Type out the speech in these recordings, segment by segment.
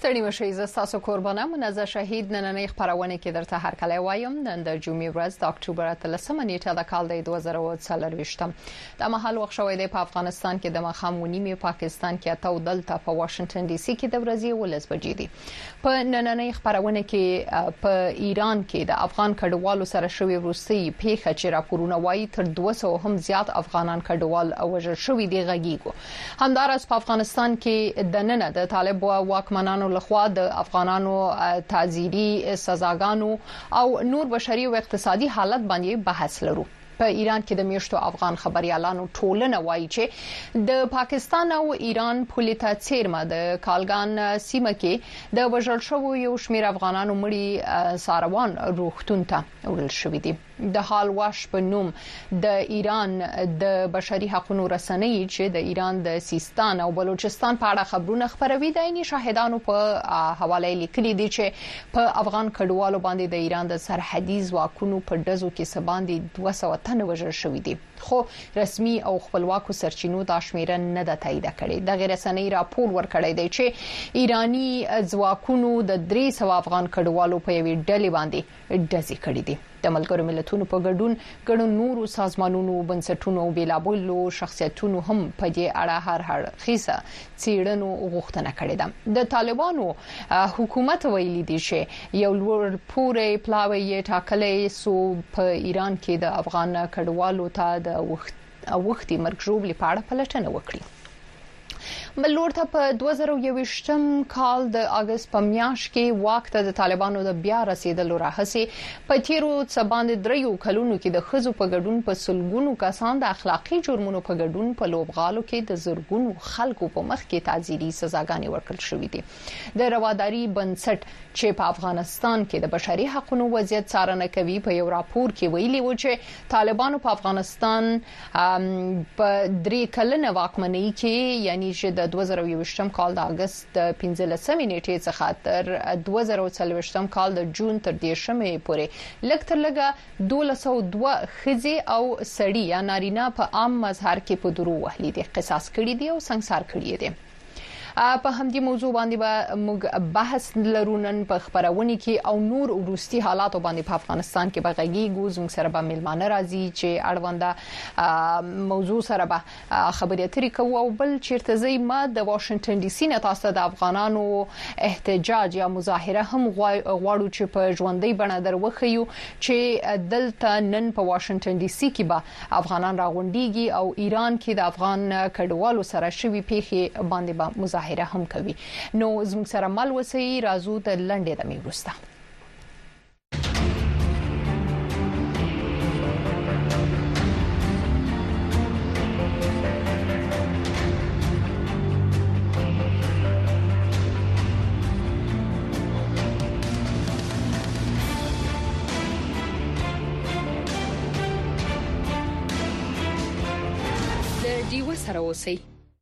ستړي مشئ زه ستاسو قربانه منزه شهید نننۍ خبرونه کې درته هرکلی وایم نن د جمعې ورځ د اکتوبر 13 نیټه د کال د 2024 د مهال وخت شوې د افغانستان کې د مخامونی پاکستان کې اتو دلته په واشنگټن ډي سي کې د ورځې ولس بجې دي په نننۍ خبرونه کې په ایران کې د افغان کډوالو سره شوې وروستي پیښه چې راپورونه وایي تر 200 هم زیات افغانان کډوال وژل شوې دي غږیږي همدارس په افغانستان کې د نن د طالب واکمنانو لخوا د افغانانو تعزیري سزاګانو او نور بشري او اقتصادي حالت باندې بحث لرو په ایران کې د میشتو افغان خبريالانو ټولنه وایي چې د پاکستان او ایران پولیټا چیرمه د کالګان سیمه کې د وژل شوو یو شمېر افغانانو مړي ساروان روغتون ته وړل شوې دي د حال واش په نوم د ایران د بشري حقوقو رسنۍ چې د ایران د سیستان او بلوچستان په اړه خبرونه خبروي د عیني شاهدانو په حواله لیکلي دي چې په افغان کډوالو باندې د ایران د سرحدي ځواکونو په دزو کې سباندې 200 تن وژل شوې دي خو رسمي او خپلواکو سرچینو دا شمیره نه ده تایید کړې د غیر رسنۍ راپور ورکړی دی چې ایرانی ځواکونو د 300 افغان کډوالو په یوې ډلې باندې ډزې کړې دي د ملګرو ملتونو په ګډون ګڼو نورو سازمانونو بنسټونو بیلابلو شخصیتونو هم په دې اړه هر خيسه چیرنو غوښتنه کړې ده د طالبانو حکومت ویلي دی چې یو لوړ پورې پلاوی ټاکلې سو په ایران کې د افغان کډوالو ته د وختي مرګ ژوبلې پاړه پلټنه وکړي بلور ته په 2021م کال د اگست په میاشت کې واک ته د طالبانو د بیا رسیدلو راهسي په تیرو څباندې دریو کلونو کې د خزو په ګډون په سلګونو کسان د اخلاقی جرمونو په ګډون په لوبغالو کې د زرګونو خلکو په مخ کې تعزیري سزاګانې ورکړل شوې دي د رواداري بنسټ چې په افغانستان کې د بشري حقوقو وضعیت څارنه کوي په یو راپور کې ویلي و چې طالبانو په افغانستان په 3 کلنه واکمنۍ کې یعنی چې د 2021م کال د اگست 15 نیټې څخه تر 2024م کال د جون تر 10مې پورې لږ تر لږه 1202 خزي او سړي یا نارینه په عام مظهر کې په درو وهلي دي قصاص کړي دي او سنگسار کړي دي په همدې موضوع باندې به موږ بحث لرونن په خبرونه کې او نور وروستي حالات باندې په افغانستان کې بغږیږو زموږ سره به ملمانه راځي چې اړونده موضوع سره به خبرې اترې کوو او بل چیرته زی ما د واشنگټن ډي سي نه تاسو د افغانانو احتجاج یا مظاهره هم غواړو چې په ژوندۍ بڼه دروخیو چې دلته نن په واشنگټن ډي سي کې به افغانان راغونډيږي او ایران کې د افغان کډوالو سره شوي پیښې باندې به مظاهره هم کوي نو زموږ سره مل وسی رازو د لنډې د میوستا د دیو سره وسی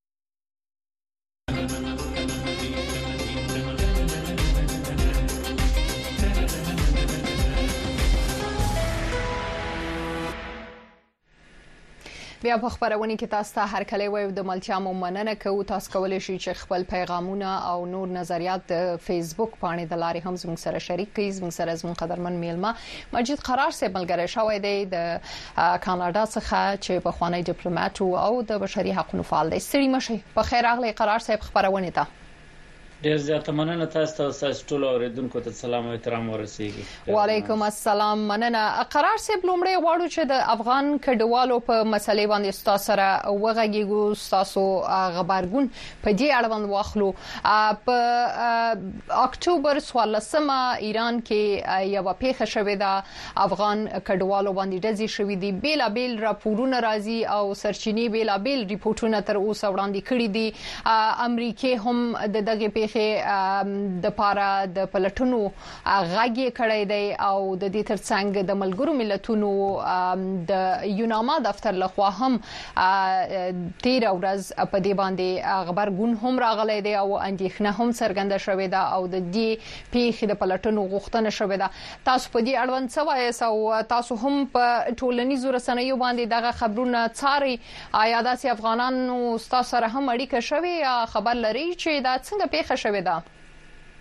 بیا په خبرونه کې تاسو ته هر کله وایو د ملتیا مننه کوو تاسو کولای شئ چې خپل پیغامونه او نور نظریات د فیسبوک باندې د لارې هم زموږ سره شریک کړئ زموږ سره زموږ قدرمن میلمه مجید قرار سه ملګری شوی دی د کاناډا څخه چې په خوانی ډیپلوماټ او د بشري حقوقو فعال دی ستړي مشي په خیر اغلی قرار صاحب خبرونه ته ډیر زیاته مننه تاسو ټول اوریدونکو ته سلام او احترام ورسیږي وعلیکم السلام مننه قرار صاحب لومړی غواړو چې د افغان کډوالو په مسلې باندې تاسو سره وغږیږو تاسو خبرګون په دې اړه باندې واخلو په اکتوبر 14مه ایران کې یو پیښه شوې ده افغان کډوالو باندې ډزې شوې دي بیلابل راپورونه راځي او سرچینې بیلابل ریپورتونه تر اوسه وړاندې کړي دي امریکای هم د دغه د پاره د پلټونو غاګي کړی دی او د دې ترڅنګ د ملګرو ملتونو د یوناما دفتر لخوا هم 13 ورځ په دې باندې خبرګون هم راغلی دی او اندېښنه هم څرګنده شوې ده او د دې پیښې د پلټونو غوښتنه شوې ده تاسو په دې اړوند څه وایي او تاسو هم په ټولنیزو رسنیو باندې دغه خبرونه څاري آیا داسې افغانانو تاسو سره هم اړیکه شوې یا خبر لري چې دا څنګه پیښه شوې ده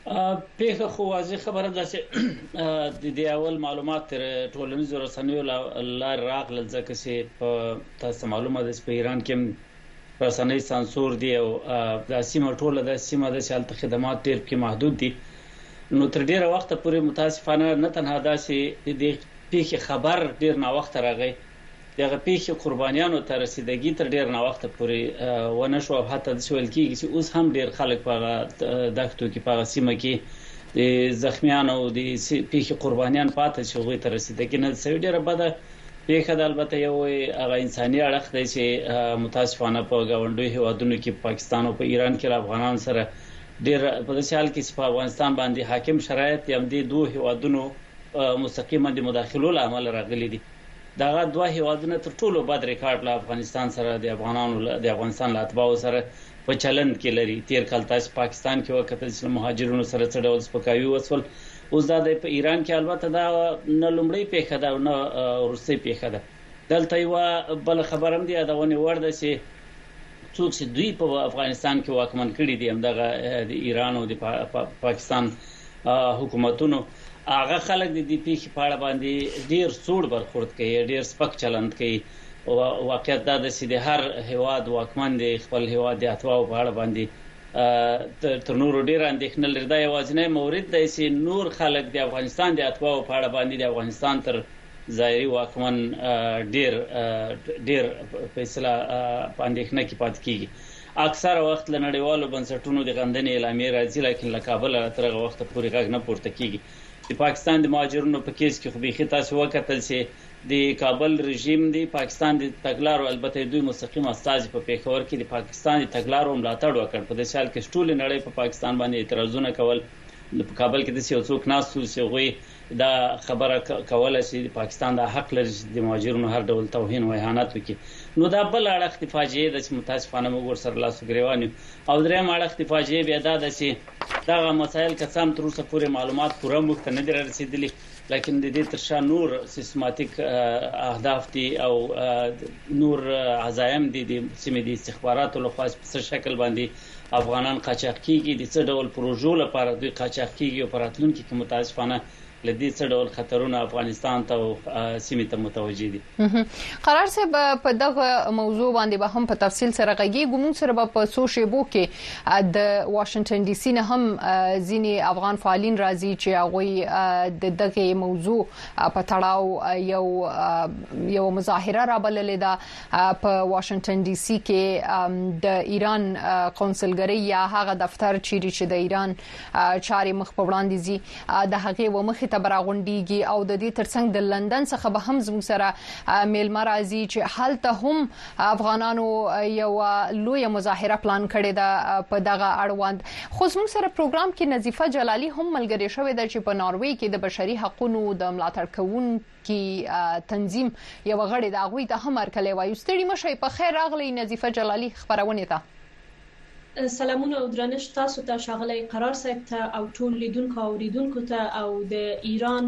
پیښه خو واضح خبره ده چې د اول معلومات تر ټولنیزو رسنیو لار راغله ځکه چې په تاسو معلومه ده چې په ایران کې رسنۍ سانسور دي او د سیمه ټوله د سیمه د شالت خدمات ډېر کې محدود دي نو تر ډیره وخت پورې متاسفانه نه تنها دا چې د پیښې خبر ډېر نا وخت راغی دغه پیښې قربانیانو ته رسیدګي تر ډیر نه وخت پورې ونه شو حتی د سوال کېږي چې اوس هم ډیر خلک په دښتو کې په سیمه کې د زخمیانو او د پیښې قربانیان پاتې شوی تر رسیدګي نه سوي ډیره بده پیښه د البته یو هغه انساني اړخ دی چې متاسفانه په غونډوي هوادونو کې پاکستان او په ایران کې افغانان سره ډیر په دې حال کې چې په افغانستان باندې حاکم شرایط یم دي دوه هوادونو مستقیما د مداخلو عمل راغلي دي دغه دوه هیوادونه تر ټولو بد ریکارډ له افغانستان سره د افغانستان له اتباعو سره په چلند کې لري تیر کال تاسو پاکستان کې وخت چې مهاجرونو سره څه ډول سپکاوي وسول اوس دا په ایران کې البته دا نه لومړی پیښه ده نه روسي پیښه ده دلته یو بل خبرم دی دا ونی ورده چې څوک چې دوی په افغانستان کې واکمن کړي دي همدغه د ایران او د پاکستان حکومتونو هغه خلک د دې پیښې په اړه باندې ډیر سوړ برخورد کوي ډیر سپک چلند کوي او واقعیت دا چې د هر هیواد واکمن د خپل هیواد د اتباعو په اړه باندې تر نور ډیر اندېښنه لري دا یوازینی مورد دی چې نور خلک د افغانستان د اتباعو په اړه باندې د افغانستان تر ظاهري واکمن ډیر فیصله اندېښنه کې پات کیږي اکثر وخت له نړیوالو بنسټونو د غندنې اعلامیه راځي لکه له کابل تر وخت پورې غږ نه پورته کیږي د پاکستان د مهاجرونو په کیس کې خو بيخي تاسو وکتل چې د کابل رژیم دی پاکستان د تګلارو البته دوی مستقیم استاذ په پیښور کې د پاکستان د تګلارو ملاتړ وکړ په دې حال کې ټول نړۍ په پاکستان باندې اعتراضونه کول په کابل کې د څوک ناسو چې غوي دا خبره کوله چې پاکستان د حق لري د مهاجرونو هر ډول توهین او اهانت وکړي نو دا بل اړخ د فاجعه د متاسفانه موږ سره لاسو ګریوان او دریم اړخ د فاجعه بیا دا چې دا مسایل کسان تر اوسه پورې معلومات پوره مخته نه دي رسیدلي لیکن د دې ترشا نور سیستماتیک اهداف دي او نور عزایم دي د سیمې د استخباراتو لخوا په شکل باندې افغانان قاچاق کیږي د څه ډول پروژو لپاره دوی قاچاق کیږي او پراتلونکو کې متاسفانه لدې څه ډول خطرونه افغانستان ته او سیمې ته متوجي دي قرار صاحب په دغه موضوع باندې به هم په تفصیل سره غږیږو موږ سره په سوشيبو کې د واشنگټن ډي سي نه هم ځینی افغان فعالین راځي چې هغه د دغه موضوع په تړاو یو مظاهره را بللې ده په واشنگټن ډي سي کې د ایران قونسلګری یا هغه دفتر چې د ایران چاري مخ په وړاندې دي د هغه ومخ ته براغونډيږي او د دې ترڅنګ د لندن څخه به هم زموږ سره میلمه راځي چې حالته هم افغانانو یو لوی مظاهره پلان کړی دا په دغه اړوند خو زموږ سره پروګرام کې نظیفه جلالی هم ملګری شوې ده چې په ناروې کې د بشري حقوقو د ملاتړ کوونکو تنظیم یو غړي د غوي ته هم ورکلې وایي ستړي مشه په خیر راغلی نظیفه جلالی خبرونه ته سلامونه او درنښت تاسو ته شاغلی قرار صاحب ته او ټول لیدونکو او اوریدونکو ته او د ایران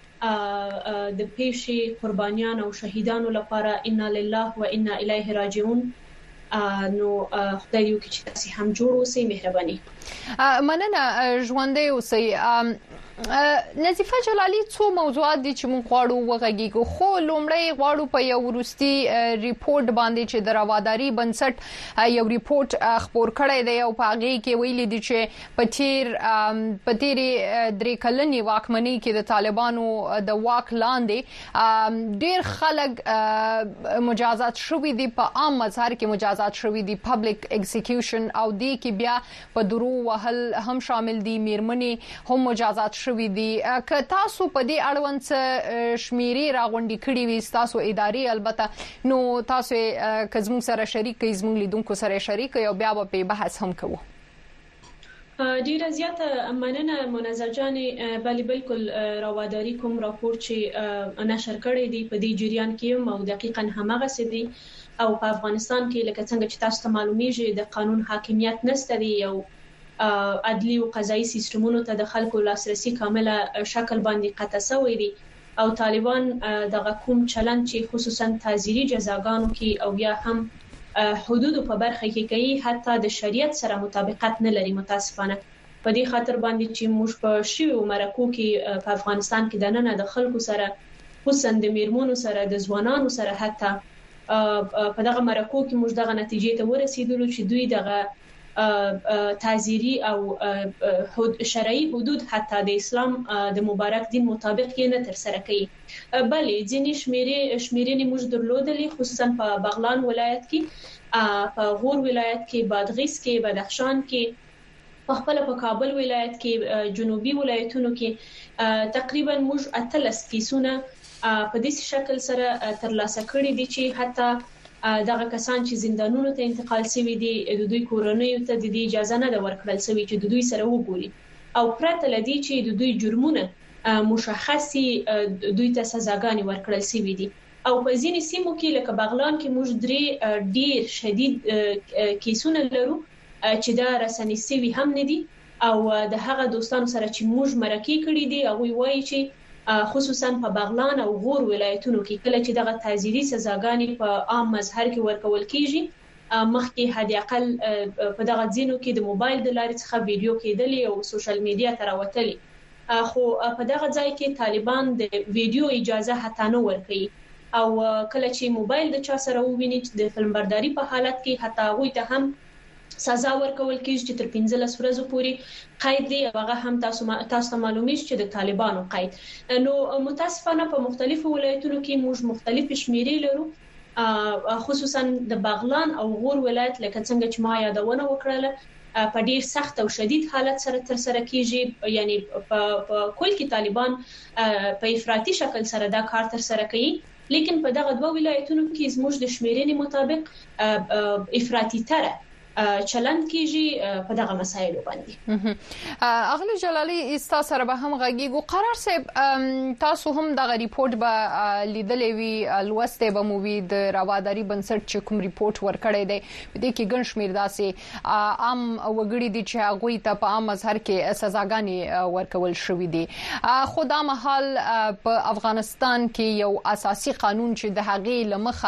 د پیښې قربانیان او شهیدانو لپاره انا لله و انا الیه راجعون نو خدای دې وکړي چې تاسو هم جوړ اوسئ مهرباني مننه ژوندې اوسئ نظیفه جلالی څو موضوعات دي چې موږ غواړو وغږیږو خو لومړی غواړو په یو ورستي ریپورت باندې چې د رواداري بنسټ یو ریپورت خبر کړی دی او په هغه کې ویل دي چې په تیر درې کلنې واکمنۍ کې د طالبانو د واک لاندې ډېر خلک مجازات شوي دي په عام مظهر کې مجازات شوي دي پبلک ایگزیکیوشن او دې کې بیا په درو وهل هم شامل دي میرمنې هم مجازات شوي دي که تاسو په دې اړوند شمیرې راغونډې کړې وي تاسو اداري البته نو تاسو کزمو سره شریک زموږ لیدونکو سره شریک یو بیا په بحث هم کوو ډیر زیاته مننه منزل جان بالکل رواداری کوم راپور چې نشر کړی دی په دې جریان کې مو دقیقاً همغه سدي او په افغانستان کې لکه څنګه چې تاسو ته معلومیږي د قانون حاکمیت نشته دی یو عدلی او قضایي سیستمونو ته د خلکو لاسرسي کامله شکل باندې قطع شوی دی او طالبان دغه کوم چلند چې خصوصا تعزیري جزاګانو کې او بیا هم حدود په برخه کې کوي حتی د شریعت سره مطابقت نه لري متاسفانه په دې خاطر باندې چې موږ په شیو مرکو کې په افغانستان کې د نن د خلکو سره خصوصا د میرمنو سره د ځوانانو سره حتی په دغه مرکو کې موږ دغه نتیجې ته ورسېدلو چې دوی دغه تعزیری او شرعي حدود حتی د اسلام د مبارک دین مطابق یې نه تر سره کوي. بلې ځینې شمیرې موږ درلودلې خصوصا په بغلان ولایت کې، په غور ولایت کې، بادغیس کې، بدخشان کې، په خپل په کابل ولایت کې، جنوبي ولایتونو کې تقریبا موږ 13 کیسونه په دې شکل سره ترلاسه کړي دي چې حتی دغه کسان چې زندانونو ته انتقال شوي دي د دوی کورنۍ ته د اجازه نه ورکړل شوی چې د دوی سره وګوري او پرته لدی چې د دوی جرمونه مشخصي دوی ته سزاګانې ورکړل شوی دي. او په ځینې سیمو کې لکه بغلان کې موږ ډیر شدید کیسونه لرو چې دا رسنۍ سوي هم نه دي او د هغه دوستانو سره چې موږ مرکه کړې دي هغه وایي چې خصوصا په بغلان او غور ولایتونو کې کله چې دغه تعزیری سزاګانې په عام مظهر کې ورکول کیږي مخکې هدي اقل په دغه ځینو کې د موبایل د لارې څخه ویډیو کېدلې او سوشل میډیا ته راوتلې، خو په دغه ځای کې طالبان د ویډیو اجازه حتی نه ورکوي او کله چې موبایل د چا سره وویني د فلمبرداري په حالت کې حتی هغه ته هم سزا ورکول کیږي چې تر 15 ورځې پورې قید دی. هغه هم تاسو معلومه چې د طالبانو قید. نو متاسفانه په مختلفو ولایتونو کې موږ مختلف شمیرې لرو، خصوصا د بغلان او غور ولایت لکه څنګه چې ما یادونه وکړه په ډیر سخت او شدید حالت سره تر سره کیږي، یعنی په کل کې طالبان په افراطي شکل سره دا کار تر سره کوي، لیکن په دغه دوه ولایتونو کې زموږ د شمیرې مطابق افراطي تر چلند کیږي په دغه مسایلو باندې. اغلی جلالی استا سره به هم غږیږو. قرار صاحب تاسو هم دغه ریپورت به لیدلې وی لوسته به مووی د رواداری بنسټ چې کوم ریپورت ورکړی دی په دې کې ګڼ شمیر داسې عام وګړي دي چې هغه ته په عام مظهر کې سزاګانې ورکول شوې دي. خو دا مهال په افغانستان کې یو اساسي قانون چې د هغې لمخه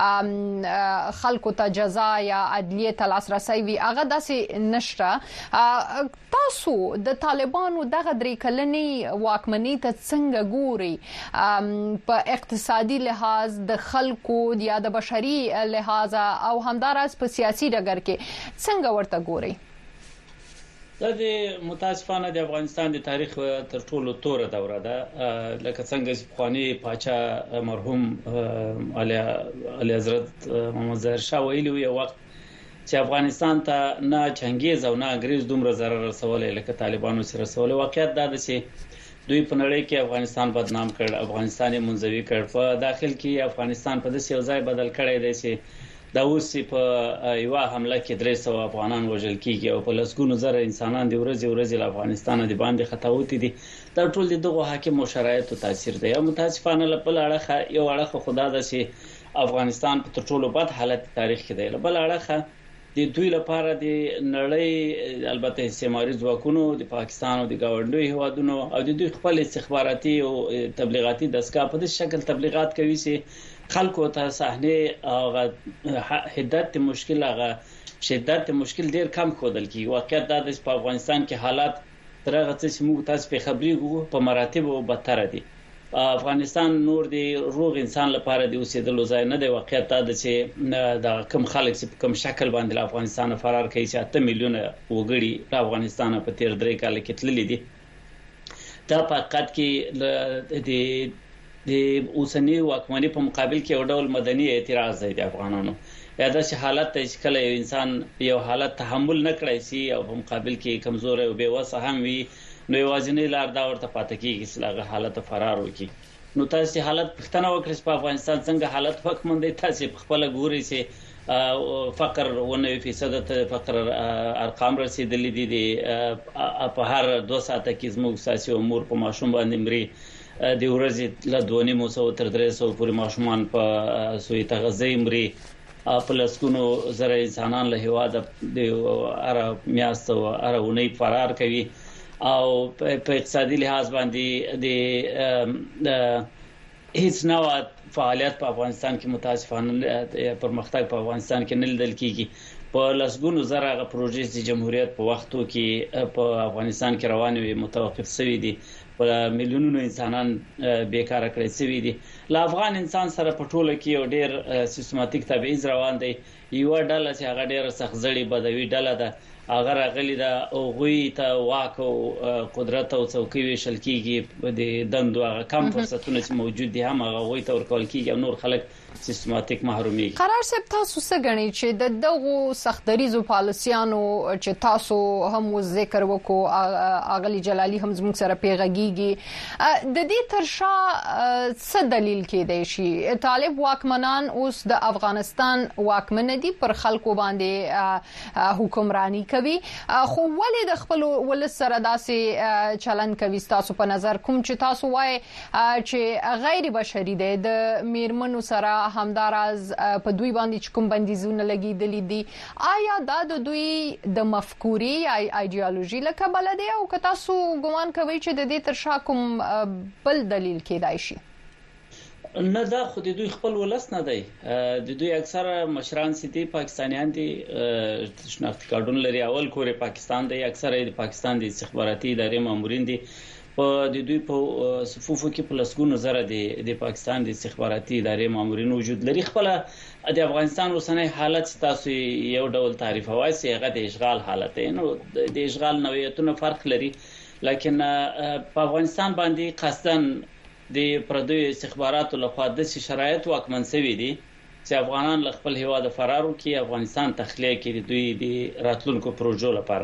خلکو ته جزا یا عدلیه ته رسای وی هغه داسې نشته. تاسو د طالبانو دغه درې کلنې واکمنۍ ته څنګه ګوري؟ په اقتصادي لحاظ د خلکو یا د بشري لحاظ او همداراز په سیاسي ډګر کې څنګه ورته ګوري؟ دا د متاسفانه د افغانستان د تاریخ تر ټولو توره دوره ده. لکه څنګه چې خواني پاچا مرحوم علي حضرت محمد ظاهر شاه ویلي یو وخت چې افغانستان ته نه چنګیز او نه انګريز دومره ضرر رسولې لکه طالبانو سره رسولې. واقعیت دا ده چې دوی په نړۍ کې افغانستان بدنام کړ، افغانستان منزوي کړ، په داخل کې افغانستان په داسې یو ځای بدل کړی دی چې دا اوس په یو حمله کې 300 افغانان وژل کیږي او په لسګونو زره انسانان د ورځې له افغانستان د باندې خطاوتي دي. دا ټول دغه حاکم او شرایطو تاثیر دی. متاسفانه په اړه یو اړه خدا ده چې افغانستان په ټولو بد حالت تاریخ کې دی. بل اړه د دوی لپاره د نړۍ البته استعماري ځواکونو د پاکستان او د ګاونډي هوادونو او د دوی خپل استخباراتي او تبلیغاتي دستګاه په دې شکل تبلیغات کوي چې خلکو ته صحنه او حدت شدت مشکل ډیر کم خودل کی. واقعیت دا د افغانستان کې حالات ترغه چې موږ تاسو په خبري په مراتب او بدتر دي. افغانستان نور دی روغ انسان لپاره دی اوسېدلو ځای نه دی. واقعیت دا چې د کم خلک چې کم شکل باندې افغانستان فرار کوي چې 8 میلیونه وګړي افغانستان په تیر 3 کال کې تللي دي. دا په حقیقت کې د اوسنی واکمنۍ په مقابل کې یو ډول مدني اعتراض دی د افغانانو. یا دا چې حالت ته چې کله یو انسان یو حالت تحمل نه کړی سي او په مقابل کې کمزور او بے وسه هم وي نو یوازینی لار دا ورته پاتې کیږي چې هغه حالت فرار وکړي. نو تاسو حالت پښتنه وکړئ په افغانستان څنګه حالت حکم دی. تاسو خپل ګوري چې فقر 9% ته فقر ارقام رسیدلې دي. په هر 2 ساعته کې زموږ سیاسي امور په ماشوم باندې مري. د ورځې له 2.5 تر 300 پورې ماشومان په سوی تغذیه مري. په لسګونو زره انسانان له هواده د عرب میاشت او عربونی فرار کوي او په اقتصادي لحاظ باندې د هیڅ نوع فعالیت په افغانستان کې متاسفانه پرمختګ په افغانستان کې نه لیدل کیږي. په لسګونو زره پروژې د جمهوریت په وختو کې په افغانستان کې روانې وي متوقف شوې دي، په میلیونونو انسانان بیکاره کړي شوي دي. لا افغان انسان سره په ټوله کې یو ډېر سیستماتیک تبعیض روان دی. یو ډله چې هغه ډېر سخزړی بدوي ډله ده، هغه راغلي ده او غوي ته واک او قدرت او څوکۍ ویشل کیږي د دندو هغه کم فرصتونه چې موجود دي هم هغه غوي ته ورکول کیږي او نور خلک سیستماتیک محرومي. قرار صاحب تاسو څه غنئ چې د دغه سختدریزو پالیسیانو چې تاسو هم ذکر وکړو اغلی جلالی هم زموږ سره پیغاږي د دې ترشا څه دلیل کېدای شي؟ طالب واکمنان اوس د افغانستان واکمن دي، پر خلکو باندې حکمرانی کوي، خو ولې د خپل ول سره داسې چلن کوي؟ تاسو په نظر کوم چې تاسو وایي چې غیر بشري دی د میرمنو سره همداراز په دوی باندې کوم بندیزونه لګیدلې دي؟ آیا دا د دوی د مفکورې یا ایدئولوژي له کبله دی او که تاسو ګومان کوئ چې د دې ترشا کوم بل دلیل کېدای شي؟ نه، دا خو د دوی خپل ولس نه دی. د دوی اکثره مشران سيتي پاکستانیان دي، شناختی کارډونه لري، اول کور پاکستان دی، اکثره د پاکستان د استخباراتي ادارې مامورین دي. په د دوی په صفوفو کې په لسګونو زره د پاکستان د استخباراتي ادارې مامورین وجود لري. خپل د افغانستان اوسنۍ حالت تاسو یو ډول تعریفوي چې هغه د اشغال حالت دی. نو د اشغال نوعیتونه فرق لري، لیکن په افغانستان باندې قصدن د پردوی استخباراتو لخوا د شرایط واکمن شوي دي چې افغانان له خپل هیواد فرار وکړي، افغانستان تخلیه کړي دوی د راتلونکو پروژو لپاره.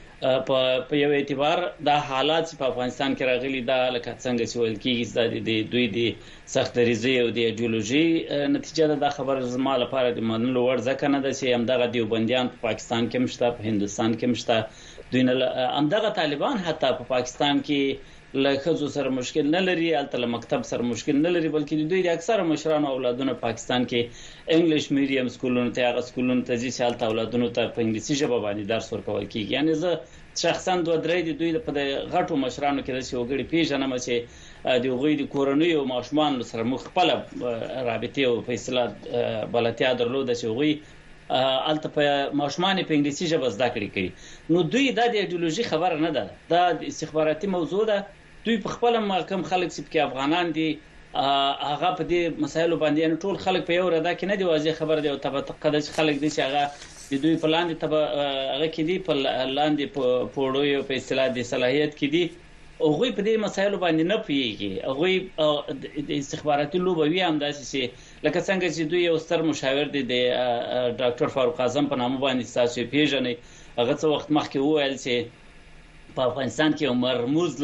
په یو اعتبار دا حالات په افغانستان کې راغلي دا لکه څنګه چې ویل کېږي د دوی د سختدریزي او د ایدئولوژي نتیجه ده. دا خبر زما لپاره د منلو وړ ځکه نه ده چې همدغه دیوبندیان په پاکستان کې مشته، په هندستان کې مشته، دوی نه همدغه طالبان حتی په پاکستان کې له خزو سره مشکل نه لري، البته له مکتب سره مشکل نه لري، بلکې د دوی د اکثره مشرانو اولادونه پاکستان کې انګلیش میډیم سکولونو ته هغه سکولونو ته ځي چې البته اولادونو ته په انګلیسي ژبه باندې درس ورکول کیږي. یعنی زه شخصا دوه درې د دوی په غټو مشرانو کې د وګړي پیژنم چې د غوی د کورنۍ او ماشومان سره مخبل رابطه او فیصله بلتیا درلوده چې غوی البته په ماشومان په انګلیسي ژبه زده کړې کوي. نو دوی د ایدئولوژي خبره نه ده، دا د استخباراتي موضوع ده. دوی په خپل محکم خلک چې په افغانان دي هغه په دې مسایلو باندې ټول خلک په یو ردا کې نه دی واضح خبر دی او طبقه د خلک دي چې هغه د دوی په لاندې هغه کې دي په لاندې په پوړو په اصطلاح د صلاحیت کې دي او غوی په دې مسایلو باندې نه پیږي. غوی د استخباراتي لوبوي هم داسې لکه څنګه چې دوی یو ستر مشاور دی د ډاکټر فاروق اعظم په نامه باندې تاسو پیژنئ، هغه څو وخت مخکې وویل چې په افغانستان کې مرموز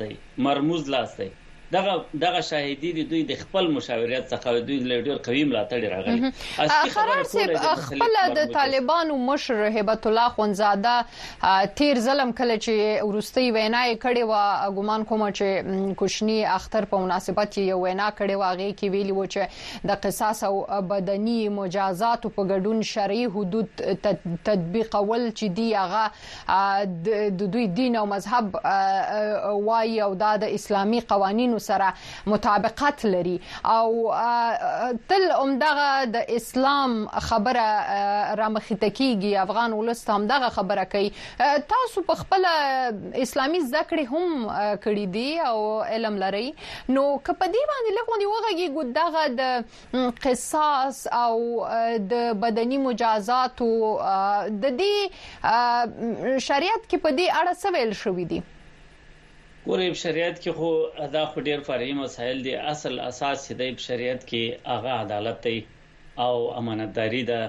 لاس دی. دغه شاهدی دي دوی د خپل مشاورت څخه دوی له ډېر قوي ملاتړ راغلي. خپل د طالبانو مشر هبت الله خونزاده تیر ظلم کله چې ورستي وینا یې کړې و، ګومان کوم چې کوشنی اختر په مناسبت یې وینا کړې و، هغه کې ویلي و چې د قصاص او بدني مجازات په ګډون شرعي حدود تطبیقول چې دی هغه د دوی دین او مذهب وایي او د اسلامي قوانینو سره مطابقت لري او تل عمدغه د اسلام خبره را مخته کیږي. افغان ولست هم دغه خبره کوي. تاسو په خپل اسلامي ذکر هم کړی دی او علم لري، نو کپدی باندې لکه وغږی ګدغه د قصاص او د بدني مجازات او د دې شریعت کې په دې اړه څه ویل شوی دی؟ ګورې په شریعت کې خو دا خو ډېر فرعي مسایل دي. اصل اساس دی په شریعت کې هغه عدالت دی او امانتداري ده،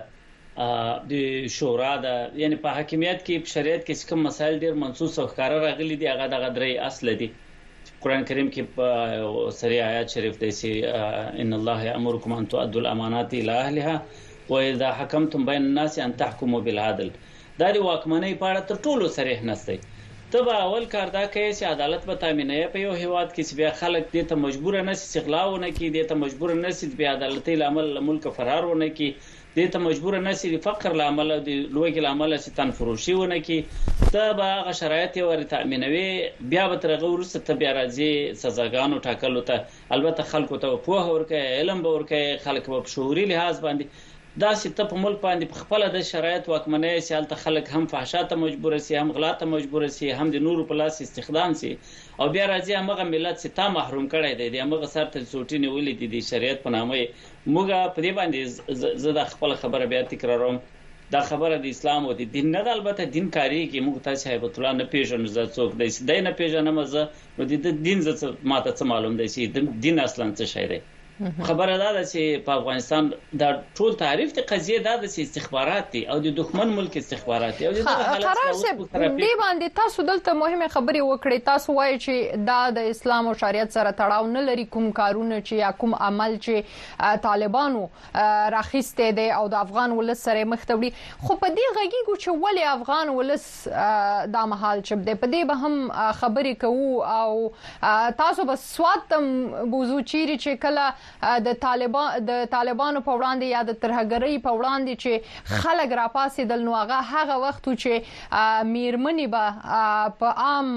د شورا ده. یعنی په حاکمیت کې په شریعت کې کوم مسایل ډېر منصوص او ښکاره راغلي دي، هغه دغه درې اصل دي. قرآن کریم کې په سری آیات شریف دی چې ان الله یامرکم ان تؤدوا الامانات الى اهلها واذا حكمتم بين الناس ان تحكموا بالعدل. دا د واکمنۍ په اړه تر ټولو صریح نسته. ته اول کار دا کوي چې عدالت به تامینې په یو هیواد کې چې بیا خلک دې ته مجبور نه شي استغلا ونه کړي، دې ته مجبور نه شي بیا عدالتي عمل ملک فرار ونه کړي، دې ته مجبور نه سي فقر لامل او د لوګي لامل سي تنفروشي ونه کی ته به هغه شرایط ورته تامینوي بیا به ترغه ورسته ته بیا راځي سزاګانو ټاکلو ته البته خلکو ته په ورکه علم به ورکه خلک په شعوري لحاظ باندې دا چې ته په ملک باندې په خپل د شرایط واکمنۍ سیال ته خلک هم فحشا ته مجبور سي هم غلا ته مجبور سي هم د نورو په لاس استخدام سي او بیا راځي هغه ملت چې تا محروم کړي دی هغه سر ته چوټي نیولې دي شریعت په نامه موږ په دې باندې زه د خپل خبره بیا تکراروم دا خبره د اسلام او د دین نه البته دین کاری کې موږ ته صاحب الله نه پیژنو زه څوک دی د نه پیژنم زه نو د دین زه ماته څه معلوم دی چې دین اصلا څه شی دی خبره ده چې په افغانستان دا ټول تعریف ته قضیه ده چې استخبارات دي او د دښمن ملک استخبارات دي او د قرار سره دی باندې تاسو دلته مهمه خبري وکړې تاسو وایي چې دا د اسلام او شریعت سره تړاو نه لري کوم کارونه چې یا کوم عمل چې طالبانو راخسته دي او د افغان ولس سره مختوي خو په دې غږیږي چې ولې افغان ولس دا محل چب دي په دې به هم خبري کوو او تاسو بس سواتم بوزو چیرې چې کله د طالبانو په وړاندې یا د ترهګرۍ په وړاندې چې خلک راپاسېدل نو هغه وخت چې میرمنې به په عام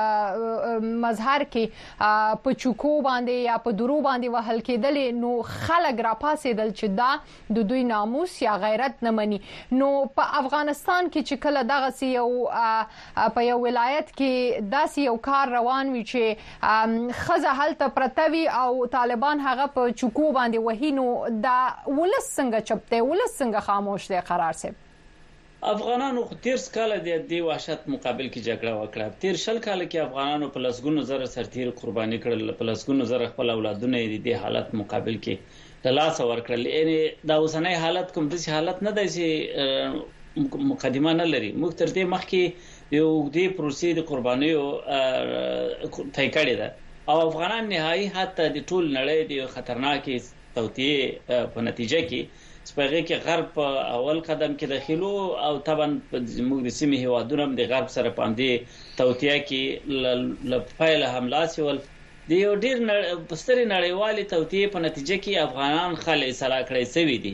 مظهر کې په چوکو باندې یا په درو باندې وهل کېدل نو خلک راپاسېدل چې دا د دوی ناموس یا غیرت نه مني نو په افغانستان کې چې کله دغه یو په یو ولایت کې داسې یو کار روان وي چې خزه هلته پرتوي او طالبان هغه په چوکو باندې وهینو دا ولس څنګه چپته ولس څنګه خاموش دی قرار سي افغانانو خو 30 کال د وحشت مقابل کې جګړه وکړه 30 کال کې افغانانو په لسګونو زره سرتیر قرباني کړل په لسګونو زره خپل اولادونه د حالت مقابل کې د لاس ورکړل یعنی دا اوسنۍ حالت کوم د حالت نه دی چې مقدمه نه لري موږ تر دې مخکې یو د پروسې د قربانیو تای کړی ده او افغانان نهایی حتی د ټول نړۍ د خطرناکې توطئې په نتیجه کې سپېږی کې غرب په اول قدم کې داخلو او طبعا موږ د سیمې هوادونو د غرب سره پاندې توطئه کې لپاره حمله سول د یو ډیر بستري نړیوالې توطئې په نتیجه کې افغانان خلې سلا کړې سوي دي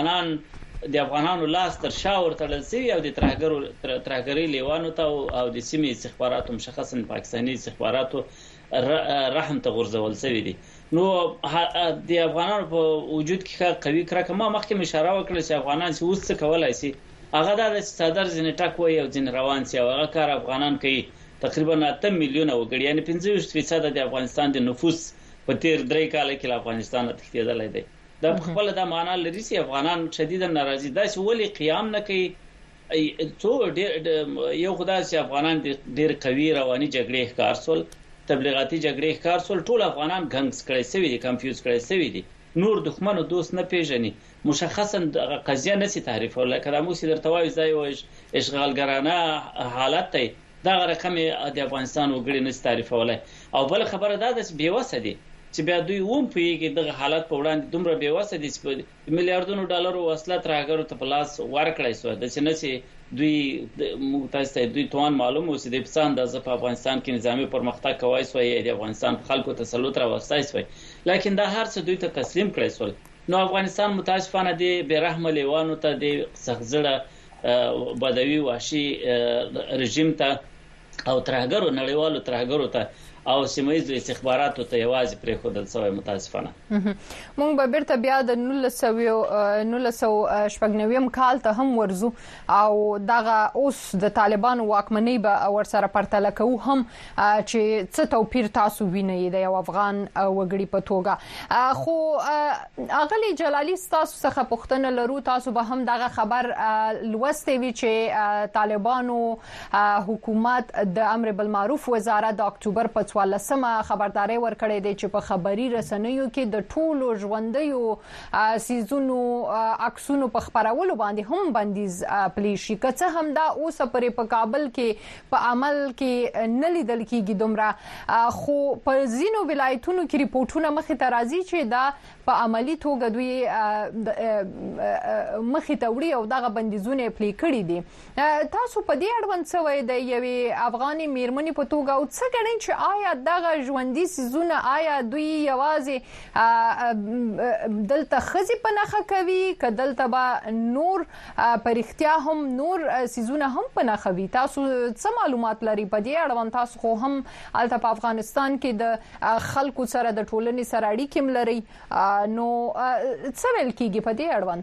د افغانانو لاس تر شاور تړل سوي او د ترهګرۍ لیوانو ته او د سیمې استخباراتو مشخصا پاکستاني استخباراتو رحم ته غورځول شوی دي نو د افغانانو په وجود کې قوي کرکه ما مخکې اشاره وکړه چې افغانان چې اوس څه کولای شي هغه د صدر ځنې ټاک وي او ځنې روان شي او هغه کار افغانان کوي تقریبا 8 میلیونه وګړي یعنی 50% د افغانستان د نفوس په تیر 3 کال کې له افغانستان تښتېدل دي دا خپل د معنا لري چې افغانان شدیدا ناراضي دي چې ولې قیام نه کوي څو یو خدای چې افغانان ډېر قوي رواني جګړې ښکار سول تبلیغاتي جګړې ښکار سول ټول افغانان غنګس کړي سوي دي کنفیوز کړي سوي دي نور دښمن او دوست نه پیژني مشخصا د قضیه نسی تعریفول کله مو سي درته وایي ځای او اشغالګرانه حالت دی دا رقم د افغانستان وګړي نسی تعریفول او بل خبره ده چې بیوسه دي چې بیا دوی پیږي د حالت په وړاندې دومره بیوسه دي چې میلیارډونو ډالر وسلت راګرو ته پلاس ورکړای سو د سنسي دوی متاسفه دوی توان معلوم اوسې د پسند د افغانستان کې نظامی پرمختګ کوي سوی د افغانستان خلکو تسلط راوستای سوی لیکن دا هر څه دوی ته تسلیم کړی سول نو افغانستان متاسفانه دی بیرحم لیوانو ته د سخزړه بدوی وحشي رژیم ته او ترهګرو نړیوالو ترهګرو ته او سیمایي استخباراتو ته یوازې پرې خودل سوی متاسفانه مونږ به بیرته بیا د 1990 کال ته هم ورزو او دغه اوس د طالبانو واکمنۍ به ورسره پرتله کوو هم چې څه توپیر تاسو وینئ د یو افغان وګړي په توګه خو اغلی جلالي تاسو څخه پوښتنه لرو تاسو به هم دغه خبر لوستي وی چې طالبانو حکومت د امر بالمعروف وزارت د اکتوبر په 14مه خبرداري ورکړې ده چې په خبري رسنیو کې د ټولو ژوندۍ سيزونو عکسونو په خبرولو باندې هم بندیز پلیشي کڅه هم دا اوس پرې په کابل کې په عمل کې نه لیدل کېږي دومره خو په زینو ولایتونو کې ریپورتونه مخې ته راځي چې دا په عملی توګه دوی مخې ته وړي او دغه بندیزونه پلی کړی دي تاسو په دې اړوند څه وایي د یوې افغاني میرمنې په توګه او څه ګڼئ چې آیا آیا دغه ژوندۍ سيزونه آیا دوی یوازې دلته خزي په نخښه کوي ک دلته با نور پرختیا هم نور سيزونه هم په نخښه وي تاسو څه معلومات لري په دې اړه تاسو خو هم الته په افغانستان کې د خلکو سره د ټولنې سره اړیکې ملري نو څه ویل کیږي په دې اړه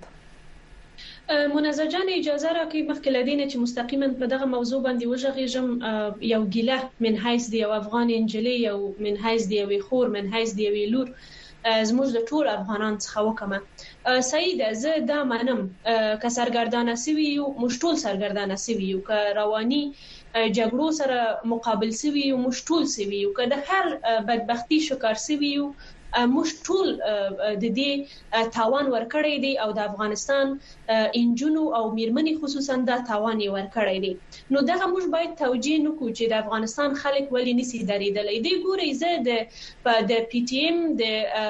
منازع جان اجازه راکړئ مخکې لدینه چې مستقیما په دغه موضوع باندې وژغېږم یو ګیله من حیث دی افغان انجلي یو من حیث دی وی خور من حیث دی وی لور زموږ د ټول افغانان څخه وکمه سعید زه دا منم که سرګردانه سوي یو مشټول سرګردانه سوي یو که رواني جګړو سره مقابل سوي یو مشټول سوي یو که د هر بدبختی شکار سوي یو موږ ټول د دې تاوان ورکړی دی او د افغانستان انجونو او میرمنې خصوصا دا تاوان ورکړی دی نو دغه موږ باید توجیه نکړو چې د افغانستان خلک ولې نسی درېدلې دی ګوري زه د پی ټی ایم د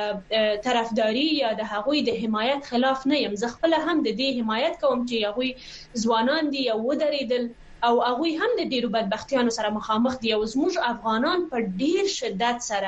طرفداري یا د هغوی د حمایت خلاف نه یم زه خپل هم د دې حمایت کوم چې هغوی ځوانان دي او ودرېدل او هغوی هم د ډیرو بدبختیانو سره مخامخ دي او زموږ افغانان په ډیر شدت سره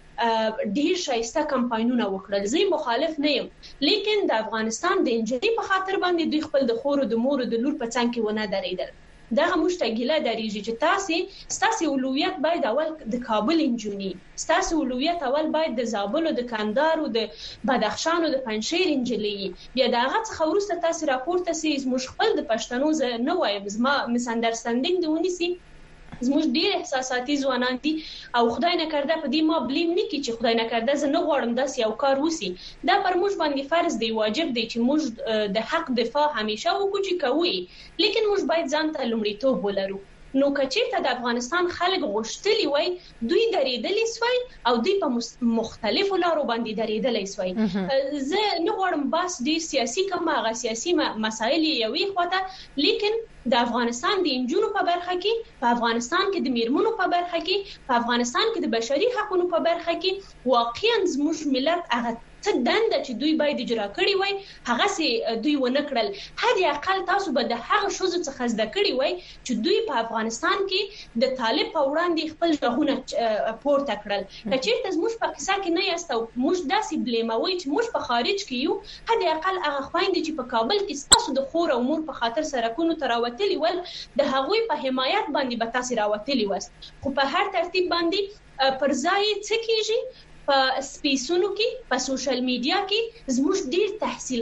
ډیر شایسته کمپاینونه وکړل زه مخالف نه یم لیکن د افغانستان د انجلي په خاطر باندې دوی خپل د خور او د مور او د لور په څنګ کې ونه درېدل دغه مشتګله درېږي چې تاسو اولویت باید اول د کابل انجونی تاسو اولویت اول باید د زابل او د کندهار او د بدخشان او د پنځشیر انجلي بیا دغه څخه ورسته تاسو راپورته سي زموږ خپل د پښتنو نه وایم زما مس انډرستانډینګ دی ونیسي زموږ ډیر احساساتي ځوانان دي او خدای نه کرده په دې ما بلیم نه کی چې خدای نه کرده زه نه غواړم داس یو کار وسی دا پر موږ باندې فرض دی واجب دی چې موږ د حق دفاع همیشه وکړو چې کوي لیکن موږ باید ځان ته لومړیتوب ولرو نو کچېرته د افغانستان خلک غوښتلی وای دوی درېدلی سوی او دوی په مختلفو لارو باندې درېدلی سوی زه نه غواړم بس ډیر سیاسي کوم هغه سیاسي مسایل یوې خواته لیکن د افغانستان د انجونو په برخه کې په افغانستان کې د میرمنو په برخه کې په افغانستان کې د بشري حقوقو په برخه کې واقعا زموږ ملت هغه څه دنده چې دوی باید اجرا کړي وای هغه سي دوی ونه کړل هدي اقل تاسو به د هغه شوزو څخه زده کړي وای چې دوی په افغانستان کې د طالب په وړاندې خپل ژغونه پورته کړل کچېرته زموږ په قصه کې نه یاستو موږ داسې بلیموي چې موږ په خارج کې یو هدي اقل هغه خويندې چې په کابل کې تاسو د خور او مور په خاطر سرکونو تراوتلی ول د هغوی په حمایت باندې به تاسو راوتلی وست خو په هر ترتیب باندې پر ځای څه کیږي په سپیسونو کې په سوشل میډیا کې زموږ ډیر تحصیل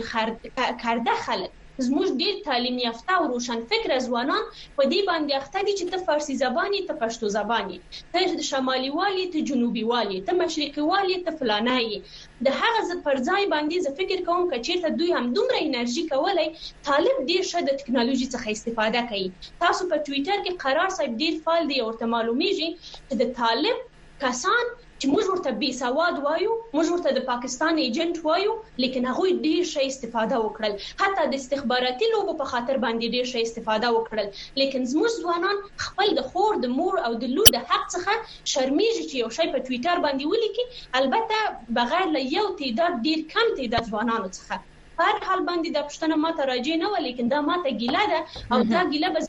کرده خلک زموږ ډیر تعلیم یافته او روشن فکر ځوانان په دې باندې اخته دي چې ته فارسی زبانی ته پښتو زبانی ته شمالي والی ته جنوبي والی ته مشرقي والی ته فلانای د هغه پر ځای باندې زه فکر کوم چې دوی هم دومره انرژي کولای طالب ډیر شه د ټکنالوژي څخه استفاده کوي تاسو په ټوئیټر کې قرار صاحب ډیر فعال دی او ته معلومیږي چې د طالب کسان چې موږ ورته بي سواد وایو موږ ورته د پاکستان ایجنټ وایو لیکن هغه ډیر شي استفاده وکړل حتی د استخباراتي لوبو په خاطر باندې ډیر شي استفاده وکړل لیکن زموږ ځوانان خپل د خور د مور او د لور د حق څخه شرمېږي چې یو شی په ټوئیټر باندې ولیکي البته بغیر له یو تعداد ډیر کم تعداد ځوانانو څخه هر حال باندې د پښتنه ماته راځي نه ولیکن دا ماته ګیله ده او دا ګیله بس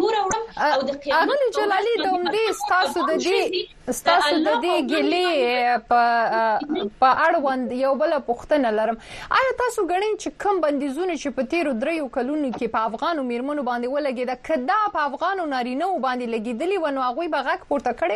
او د قانون جلالي د عمدي ستاسو د دې ګلې په اړوند یو بل پوښتنه لرم آیا تاسو غواړئ چې کوم بندیزونه چې په تیرو 3 کلونو کې په افغانو میرمنو باندې ولګید کدا په افغانو نارینه باندې لګیدلی و نو هغه به غږ پورته کړي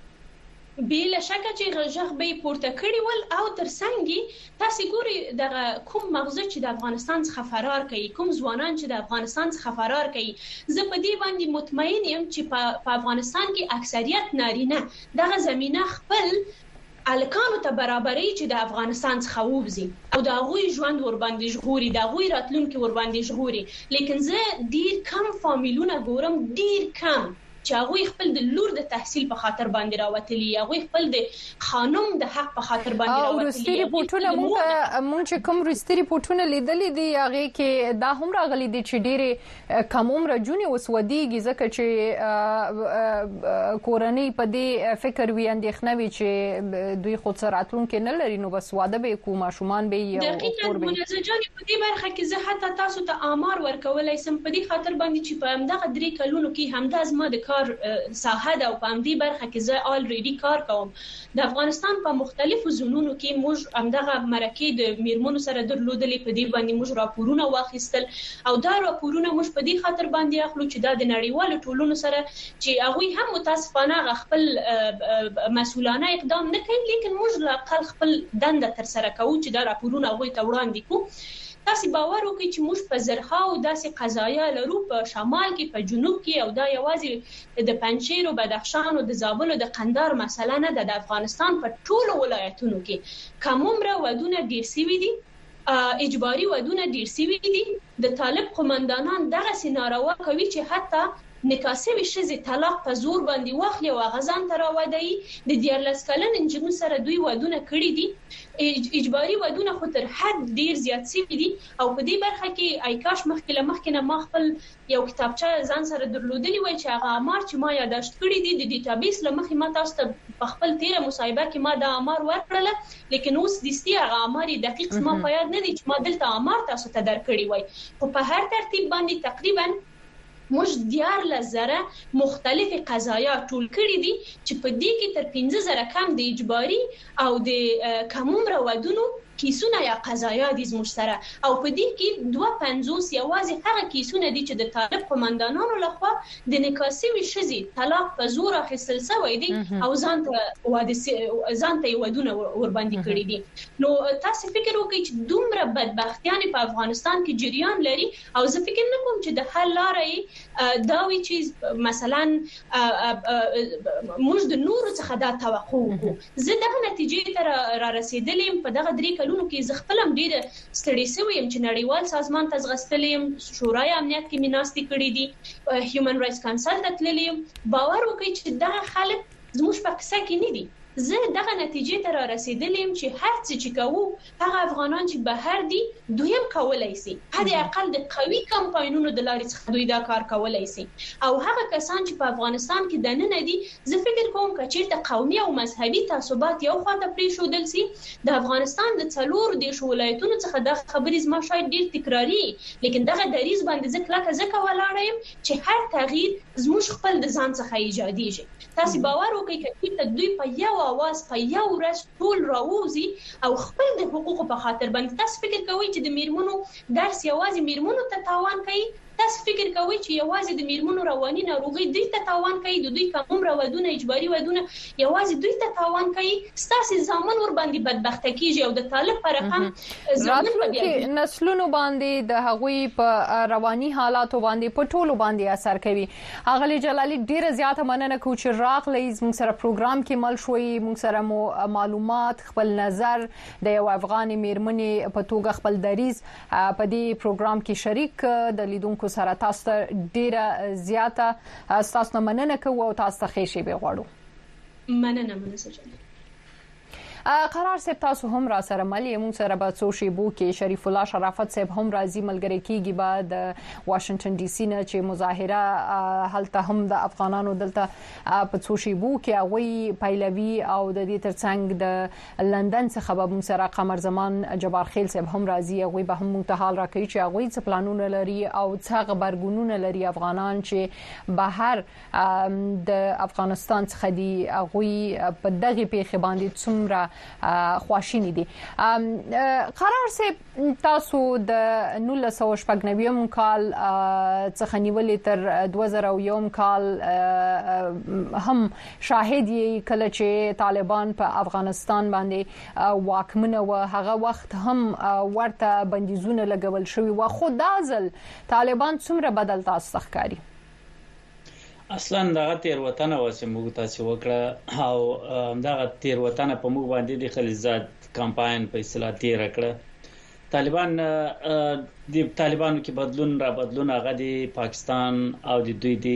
بلا شک چې غږ به پورته کړی ول او ترڅنګ تاسو ګوري د کوم مغزه چې د افغانستان څخه فرار کوي کوم ځوانان چې د افغانستان څخه فرار کوي زه په دې باندې مطمئن یم چې په افغانستان کې اکثریت نارینه دغه زمينه خپل الکانو ته برابرۍ چې د افغانستان څخه ووزي او د هغوی ژوند ور باندې ژغوري د هغوی راتلونکي ور باندې ژغوري لیکن زه ډیر کم فامیلونه ګورم ډیر کم چې هغه خپل د لور د تحصیل په خاطر باندې راوتلی هغه خپل د خانم د حق په خاطر باندې راوتلی او رستي ریپورتونه مونږ کوم رستي ریپورتونه لیدلې دي هغه کې دا هم راغلي دي چې ډېر کم عمر جونې وسوديږي ځکه چې کورنۍ په دې فکر وي اندېښنه وي چې دوی خود سراتلون کې نه لري نو بس واده به کومه شومان به یو کور به منځجاني په دې برخه کې زه حتی تاسو ته آمار ورکولای سم په دې خاطر باندې چې په همدغه 3 کلونو کې همدا زما د کار ساحه ده او په همدې برخه کې زه الریډي کار کوم. د افغانستان په مختلفو زونونو کې موږ همدغه مرکې د میرمنو سره درلودلې، په دې باندې موږ راپورونه واخیستل او دا راپورونه موږ په دې خاطر باندې اخلو چې دا د نړیوالو ټولنو سره چې هغه هم متاسفانه خپل مسؤلانه اقدام نه کوي، لیکن موږ لا خپل دنده تر سره کوو چې دا راپورونه هغه ته وړاندې کوو. تاسو باور وکړئ چې موږ په زرهاو داسې قضایا لرو په شمال کې، په جنوب کې، او دا یوازې د پنجشیر او بدخشان او د زابل او د قندهار مسله نه ده. د افغانستان په ټولو ولایتونو کې کومره ودونه ډیر سوي دي، اجباري ودونه ډیر سوي دي. د طالب قومندانان دغه سيناروا کوي چې حتی نکاسوي شزي طلاق په زور باندې واخلي او غزان تر راوړي. د 14 کلن انجنونو سره دوی ودونه کړی دي. اجباري ودونه خو تر حد ډیر زیات سي دي او په دې برخه کې ایکاش مخکله ما خپل یو کتابچه ځان سره درلودلی وای چې هغه امر چې ما یاداشت کړی دي د ډیټابیس لمخې ما تاسو ته په خپل تیره مصاحبه کې ما دا امر ورکړل، لیکن اوس د ستي هغه امر دقیق ما په یاد نه دي چې ما دلته امر تاسو ته درکړی وای. خو په هر ترتیب باندې تقریبا موږ 14,000 مختلف قضایا ټول کړی دي چې په دې کې تر 15,000 کم د اجباري او د کومره ودونو کیسونه یا قضایا دي زموږ سره، او په دې کې 250 یوازې هغه کیسونه دي چې د طالب قومندانانو لخوا د نکاسوي شزي طلاق په زور اخیستل شوی دي او ځان ته ودونه ور باندې کړی دي. نو تاسو فکر وکړئ چې دومره بدبختیان په افغانستان کې جریان لري او زه فکر نه کوم چې د حل لارې دا وي چې مثلا موږ د نورو څخه دا توقع وکړو. زه دغه نتیجې ته را رسیدلم په دغه 3 کلونو کې. زه خپل هم ډیره ستړي شوم چې نړیوال سازمان ته ځغستلم، شورای امنیت کې میناستې کړې دي، هیومن رائټس کونسل ته تللم. باور وکړئ چې دغه خلک زموږ په کیسه کې نه دي. زه دغه نتیجې ته را رسیدلم چې هر څه چې کوو هغه افغانان چې بهر دي دوی هم کولای شي، حد اقل د قوي کمپاینونو د لارې څخه دوی دا کار کولای شي. او هغه کسان چې په افغانستان کې دننه دي، زه فکر کوم چې چیرته قومي او مذهبي تعصبات یو خواته پریښودل شي، د افغانستان د 4 دیشو ولایتونو څخه د خبرې زما شاید ډیر تکراری، لیکن دغه دریز باندې ځکه ځکه ولاړم چې هر تغییر زموږ خپل د ځان څخه ایجادیږي. تاسو باور وکړئ چې دوی په یو اواز په یو ورځ ټول راووزي او خپل د حقوقو په خاطر باندې تاسو فکر کوئ چې د میرمنو درس یوازې میرمنو ته تاوان کوي؟ تاسو فکر کوئ چې یوازې د میرمنو رواني ناروغي دوی ته تاوان کوي؟ د دوی کوم ودونه اجباري ودونه یوازې دوی ته تاوان کوي؟ ستاسو ځامن ور باندې بدبخته کیږي او د طالب پر رقم ځامن په نسلونو باندې د هغوی په رواني حالاتو باندې په ټولو باندې اثر کوي. اغلی جلالي ډیره زیاته مننه کوم چې راغلی موږ سره پروګرام کې مل شوي، موږ سره معلومات خپل نظر د یو افغان میرمنې په توګه خپل دریز په دې پروګرام کې شریک د لیدونکو سره. تاسو ته ډیره زیاته تاسو مننه کوو او تاسو ته ښه شی به غواړو. مننه سجاد. قرار صاحب تاسو هم را سره ملي موږ سره به څو شیبو کې شریف الله شرافت صاحب هم راځي ملګری کیږي بعد واشنگټن ډي سي نه چې مظاهره هلته هم د افغانانو دلته په څو شیبو کې هغه پیلوي او د دې ترڅنګ د لندن څخه به موږ سره قمر زمان جبار خیل صاحب هم راځي، هغه به هم متحال راکوي چې هغه څه پلانونه لري او څه خبرګونونه لري افغانان چې بهر د افغانستان څخه دي، هغه په دغه پیښه باندې څومره خواشینی دي. قرار صاحب تاسو د 1999 کال څخه نیولې تر 2001 کال هم شاهد یې کله چې طالبان په افغانستان باندې واکمنه و، هغه وخت هم ورته بندیزونه لګول شوی و، خو دا ځل طالبان څومره بدل تاسو ښکاري؟ اصلا دغه تیر وطن او چې موږ تاسو وکړه او دغه تیر وطن په موږ باندې د خلیزات کمپاین په اصطلاح تیر کړه. طالبان د طالبانو کې بدلون هغه د پاکستان او د دوی د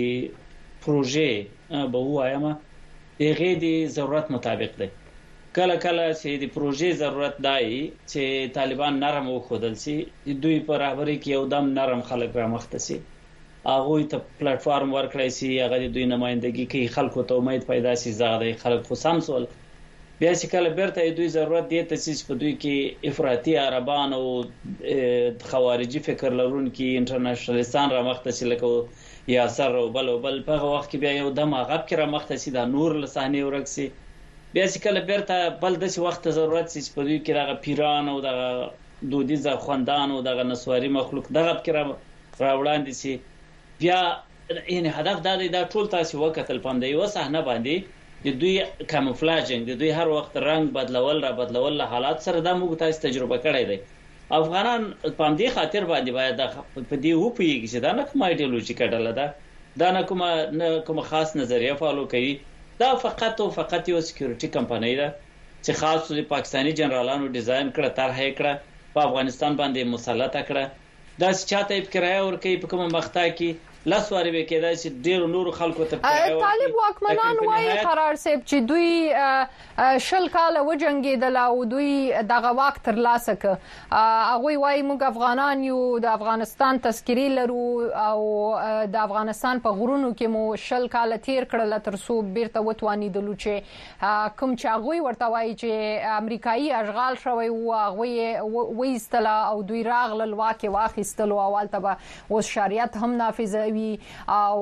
پروژې به وایم دغه د ضرورت مطابق دی. کله چې د پروژې ضرورت دی چې طالبان نرم وخدل سي، دوی په رهبري کې یو دم نرم خلک را مخته سي، هغه ته پلیټ فارم ورکړی سي، هغه د دوی نمائندګي کوي، خلکو ته امید پیدا سي، زغده خلک خو سم سول. بیا چې کله بیرته دوی ضرورت دی تاسیس په دوی کې افراطي عربان او خوارجي فکر لرونکي انټرنیشنالیستان را مخته سي لکه یاسر او بل په وخت کې بیا یو د ماغب کې را مخته سي د نور لساني ورکسي بیا چې کله بیرته بل د وخت ضرورت سي په دوی کې راغ پیران او د دودیزه خوندان او د نسواري مخلوق دغه کې را وړاندې سي بیا یعنی هدف دا دی دا ټول تاسو وکتل پم دی وسه نه باندې د دوی کاموفلاژینګ د دوی هر وخت رنگ بدلول له حالات سره د موږ تاسو تجربه کړی دی افغانان په دې خاطر باندې باید په دې وپیږي چې دا نه کوم ایډیولوژي کډله ده دا نه کوم خاص نظریه فالو کوي دا فقط یو سکیورټي کمپنی ده چې خاص د پاکستاني جنرالانو ډیزاین کړه طرح کړه په افغانستان باندې مسلط کړه دا چې چاته یې کرایه ورکوي په کوم مختا کې لاسواري به کېدای چې ډېر نور خلکو ته طالب واکمنان وایي قرار صاحب چې دوی شل کال وجنګیدل او دوی دغه واک تر لاسه ک هغه وایي موږ افغانان یو د افغانستان تذکری لرو او د افغانستان په غرونو کې مو شل کال تیر کړل تر څو بیرته وتوانیدل چې کوم چې هغه ورته وایي چې امریکایي اشغال شوی او هغه وېستله او دوی راغلل واکه واخیستل او اولته اوس شریعت هم نافذ او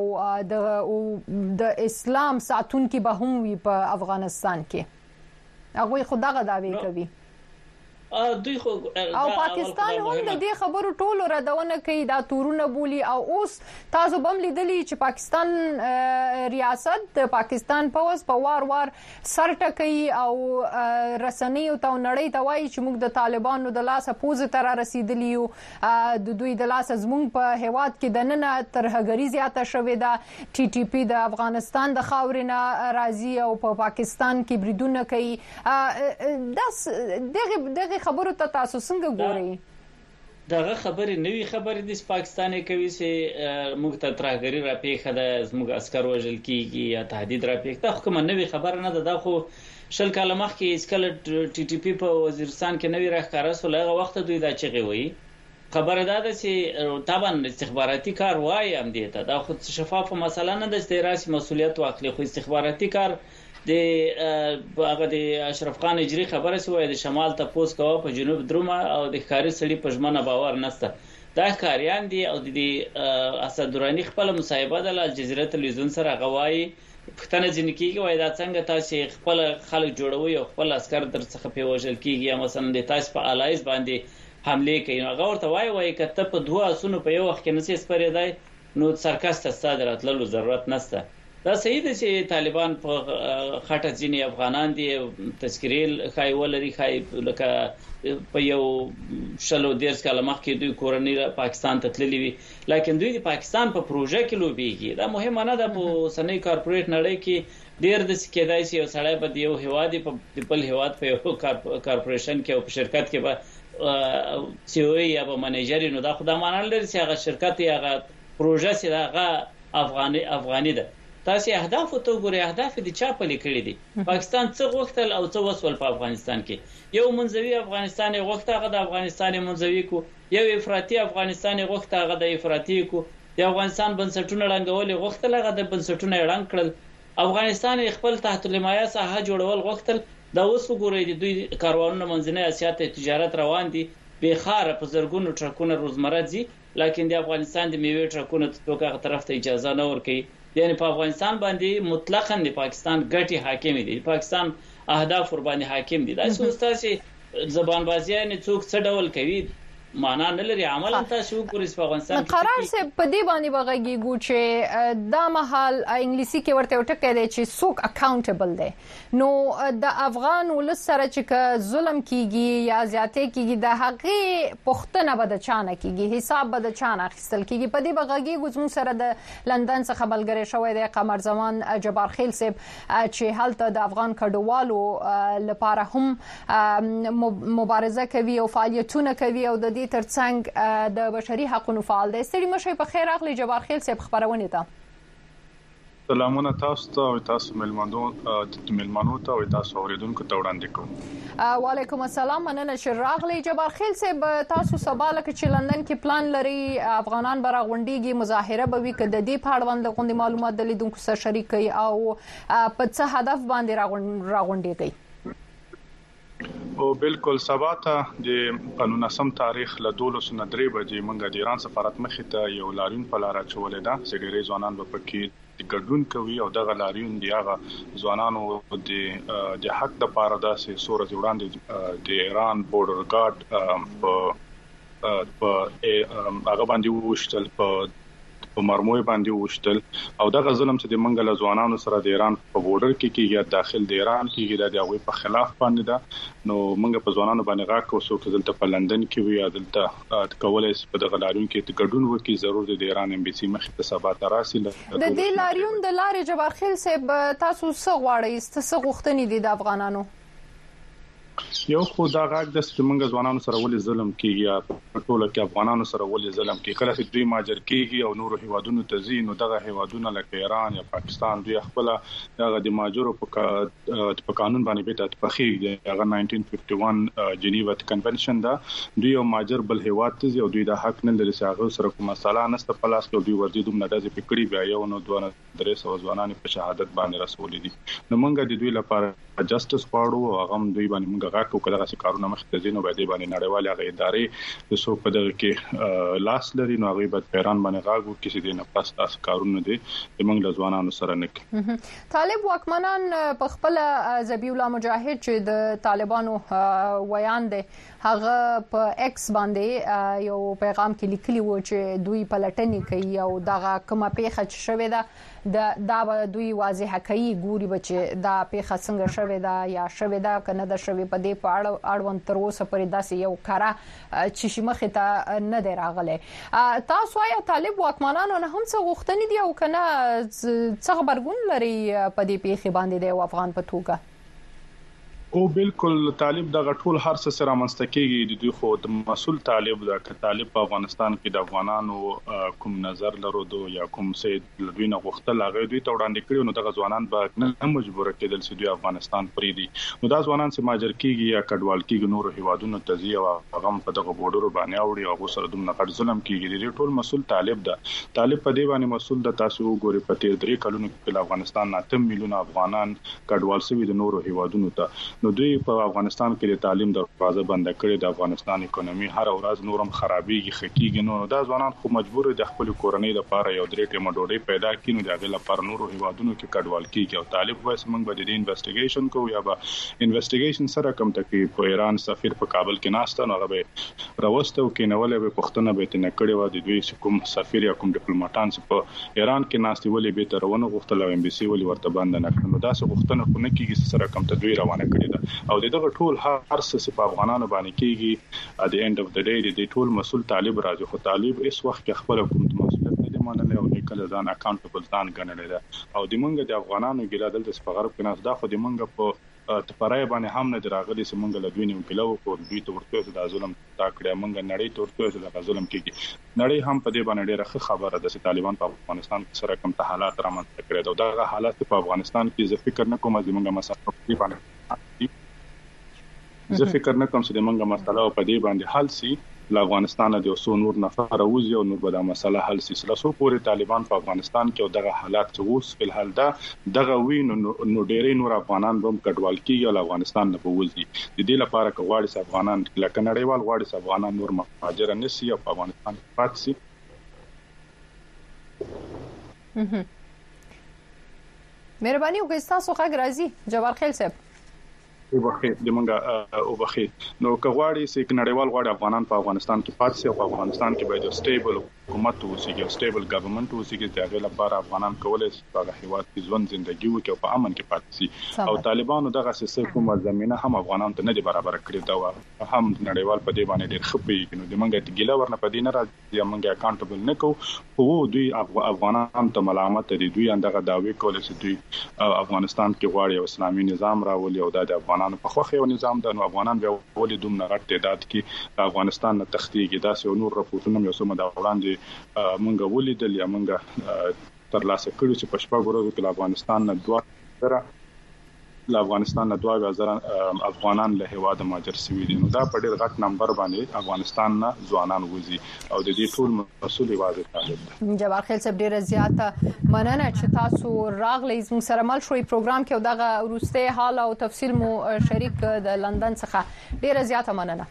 د اسلام ساتونکي به هم وي په افغانستان کې هغه خدغه داوی کوي دوی خو او پاکستان هم د دې خبرو ټولو ردونه کوي دا تورونه بولی او اوس تاسو بم لیدلی چې پاکستان ریاست د پاکستان پوز په وار سر ټکي او رسنۍ او نړۍ ته وایي چې موږ د طالبانو د لاسه پوز تر رسیدلی یو د دوی د لاسه زموږ په هواد کې د نن تر هغری زیاته شوې ده ټي ټي پی د افغانستان د خاورینه راځي او په پاکستان کې بریدونه کوي دغه خبرو ته تاسو څنګه ګورئ دغه خبرې نوې خبرې د پاکستان کوي چې موږ ته ترهګری را پیښه ده موږ عسكر وژل کیږي یا تهدید را پیښه ده کوم نوې خبر نه ده دا خو شل کاله مخکې اسکل ټي ټي پی په وزیرستان کې نوې راخاره سول هغه وخت دوی دا چغي وي خبره ده چې طبعا استخباراتي کار وایي هم دي ته دا خو شفافه مسله نه ده چې راسي مسولیت واخلي خو استخباراتي کار د هغه د اشرف خان اجری خبره سوې د شمال ته پوس کوه په جنوب درومه او د ښکاری سړي په ژمنه باور نشته دا ښکاریان دي او د اسد درانی خپل مصاحبه د الجزیره تلویزیون سره غوايي پښتنه ځینکیږي وای دا څنګه تاسو خپل خلک جوړوي او خپل عسكر در څخه پیوژل کیږي یا مثلا د تاسو په الایز باندې حمله کوي هغه ورته وای کته په دوه اسونو په یو وخت کې نسې سپریدای نو سرکست صادرات لرلو ضرورت نشته دا صحیح ده چې طالبان په خاطر ځینی افغانان دي تذکریل خای ولري خای لکه په یو شلو دیرس کاله مخکې دوی کورنۍ پاکستان ته تللی وي لکه دوی د پاکستان په پروژه کې لوبيږي دا مهمه نه ده په سنۍ کارپوریټ نړۍ کې ډیر د سکیدای سي یو سړی په یو هواد په بل هواد په یو کارپوریشن کې او په شرکت کې به سی او یا به منیجر نو دا خدای مانل لري چې هغه شرکت یا هغه پروژه سي هغه افغاني ده تاسو اهداف ته ګوري اهداف دي چا په لیکلي دي پاکستان څه غوښتل او څه وسول په افغانستان کې یو منځوي افغانستان غوښته هغه د افغانستان منځوي کو یو افراطي افغانستان غوښته هغه د افراطي کو د افغانستان بنسټونه رنګول غوښتل هغه د بنسټونه رنګ کړل افغانستان خپل تحت المایه ساحه جوړول غوښتل دا اوس وګورئ د دوی کاروانونه منځنۍ اسیا ته تجارت روان دي به خار په زرګونو ټرکونه روزمره دي لکه د افغانستان د میوه ټرکونه توګه طرف ته اجازه نه ورکړي یعنی په افغانستان باندې مطلقاً د پاکستان ګټي حاکم دي پاکستان اهداف ور باندې حاکم دي دا څه زبان بازی نه څوک څه ډول کوي معنا نه لري عمل تاسو ګورئ په افغانستان کې قرار سه په دې باندې بغږیږي چې دا محل انګلیسي کې ورته وټکې دی چې څوک اکاونټیبل دی نو د افغان ولس سره چې ظلم کیږي یا زیاتې کیږي د حقي پښتنه به د چانه کیږي حساب به د چانه اخیستل کیږي په دې بغږیږي زموږ سره د لندن څخه بلګری شوی دی قمر زمان جبار خیل صاحب چې هلته د افغان کډوالو لپاره هم مبارزه کوي او فعالیتونه کوي او د ترڅنګ د بشري حقوقو فعال دی ستړي مشه په خیر اخلي جبار خیل صاحب خبرونه ته سلامونه تاسو ته او تاسو ملمنو ته او تاسو اوریدونکو ته وړاندې کوم وعلیکم السلام مننه چې راغلی جبار خیل صاحب تاسو سباله چې لندن کې پلان لري افغانان برا غونډيږي مظاهره به وي کده دی پاړوند غونډي معلومات د لیدونکو سره شریک کوي او په څه هدف باندې را غونډيږي او بالکل سباته د قانون اسم تاریخ له 1203 بجې منګه د ایران سفارت مخې ته یو لاریون په لار چولې ده چې ډېری ځوانان په پکې د ګډون کوي او دغه لاریون دی هغه ځوانانو د حق د پاره داسې سورج وړاندې د ایران بورډر ګارد په هغه باندې وشتل په مرموي باندې وشتل او دغه ظلم چې د منګل ځوانانو سره د ایران په بورډر کې کېږي داخل د ایران کېږي د هغه په خلاف باندې ده نو منګ په ځوانانو باندې راکو څوک دلته په لندن کې وي دلته کولای په دغه لاریون کې ګډون وکړي ضرور د ایران امبیسي مخې ته سبا تراسي د دې لاریون د لارې جبارخیل صاحب تاسو څه غواړئ څه غوښتنې دي د افغانانو یو خو دا غاګ د ستمنګ ځوانانو سره ولې ظلم کیږي په ټوله کې افغانانو سره ولې ظلم کیږي کله چې دوی ماجر کیږي او نور هیوادونو ته ځي نو دغه هیوادونه لکه ایران یا پاکستان دوی خپل دغه د ماجرو په قانون باندې به تطبیقي هغه 1951 جنیوا کنونشن دا دوی یو ماجر بل هیواد ته ځي او دوی د حق نه لري چې هغه سره کومه مسله نسته پلاس کې دوی ورته دوم نه دځي پکړي بیا یو نو 2300 ځوانان په شهادت باندې رسولې دي نو مونږ د دوی لپاره جسټس پاړو او هغه دوی باندې موږ غاکو کله چې کارونه مخ ته ځینو باندې باندې نړیوال هغه ادارې د سو په دغه کې لاس لري نو هغه په پیران باندې غاګو کې چې د نفس تاسو کارونه دي د موږ له ځوانانو سره نک طالب واکمنان په خپل ذبیح الله مجاهد چې د طالبانو ویان دي هغه په ایکس باندې یو پیغام کې لیکلی و چې دوی پلټنې کوي او دغه کومه پیښه چې شوې ده دا دوی واضح کوي ګوري بچي دا پیښه څنګه شوې ده یا شوې ده کنه د شوې په دې په اړوند تر اوسه پرې داسې یو کارا چې شمخه ته نه دی راغله تاسو یا طالب واکمنانو نه هم څه غوښتنې دي او کنه څه خبرګون لري په دې پیښه باندې د افغان په توګه او بالکل طالب دغه ټول هر څه سره منستکیږي د دوی خو د مسول طالب د طالب په افغانستان کې د افغانانو کوم نظر لرو یا کوم څه دوی نه غوښتل هغه دوی ته وړاندې کړو نو دغه ځوانان به نه مجبور کېدل چې دوی افغانستان پرې دي نو دا ځوانان چې ماجر کېږي یا کډوال کېږي نور هیوادونو ته ځي او هغه په دغه بورډر باندې اوړي او سره دومره غټ ظلم کېږي د ټول مسول طالب ده طالب په دې باندې مسول د تاسو ګوري په تیر 3 کلونو کې د افغانستان 9 میلیون افغانان کډوال شوي د نور هیوادونو ته نو دوی په افغانستان کې د تعلیم دروازه بند کړې د افغانستان اکونومي هر ورځ نورم خرابېږي خکېږي نو دا ځوانان خو مجبور دي خپل کورنۍ لپاره یو درې ټیمه ډوډۍ پیدا کړي نو دغه لپاره نور هیوادونو کې کډوال کیږي او طالب وایي موږ به د انویسټیګیشن کوو یا به انویسټیګیشن سره کوم تکي په ایران سفیر په کابل کې ناشته نو هغه راوستو کې نوولې به پښتنه به تنه کړي و د دوی کوم سفیر یا کوم ډیپلوماټان چې په ایران کې ناشته ولې به ترونه غوښتل او ام بي سي ولې ورته بند نه کړو دا څه غوښتنه خو نه کیږي سره کوم ته دوی روانه کړي ده او دغه ټول هر څه په افغانانو باندې کیږي at the end of the day د ټول مسول طالب راځي خو طالب اس وخت خپل حکومت مسؤلیت نه دی منلای او کله ځان اکاونټبل ځان ګڼل ده او د منګه د افغانانو ګیلا دلته په غرب کې نه دا خو د منګه په تپرای باندې هم نه دراغلي چې منګه له دوی نه کلو او دوی ته ورته د ظلم تا کړی منګه نړۍ ته ورته د ظلم کیږي نړۍ هم په دې باندې ډېره خبره ده چې طالبان په افغانستان کې سره کوم حالات رامنځته کړي دا حالات په افغانستان کې زه فکر نه کوم چې منګه مسله په باندې زه فکر نه کوم چې د منګه مسله په دې باندې حل سي له افغانستان د اوسو نور نفر اوزي او نور به دا مسله حل سي سلاسو پورې طالبان په افغانستان کې او دغه حالات چې اوس په حال دا دغه وینو نو ډېرې نور افغانان هم کډوال کیږي او افغانستان نه بوزي د دې لپاره کغواړي چې افغانان لکه نړیوال غواړي چې افغانان نور مهاجر نه سي او په افغانستان پات سي مهرباني وکړئ تاسو ښه راځي جبارخیل صاحب او بخیر د منګه او بخیر نو کغواړي چې نړیوال غواړي افغانان په افغانستان کې پات سي او په افغانستان کې باید سټیبل حکومت وسیږي او سټیبل ګورنمنت وسیږي چې هغه لپاره افغانان کولای شي په هیواد کې ژوند ژوندۍ وکړي او په امن کې پات سي او طالبانو دغه څه کومه زمينه هم افغانان ته نه دی برابر کړی دا هم نړیوال په دې باندې ډېر خپي نو د منګه ګیلا ورنه په دې نه راځي منګه اکاونټبل نه کو او دوی افغانان ته ملامت دي دوی اندغه داوی کول چې دوی افغانستان کې غواړي او اسلامي نظام راولي او د افغانانو په خوخه یو نظام د افغانان به ولې دومره غټ تعداد کې افغانستان نه تختیږي دا څو نور راپورټونه یو سم د وړاندې مونږ ولیدل یا مونږ تر لاسه کړو چې په شپږ ورځو کې افغانستان نه دوه له افغانستان نه 2000 افغانان له هواد مهاجر شوي دي. نو دا په ډېر غټ نمبر باندې افغانستان نه ځوانان وځي او د دې ټول مسؤل واځي طالب دی. جبار خیل صاحب ډېر زیات مننه چې تاسو راغلی زموږ سره مل شوي پروګرام کې او دغه وروسته حال او تفصیل مو شریک د لندن څخه ډېر زیات مننه.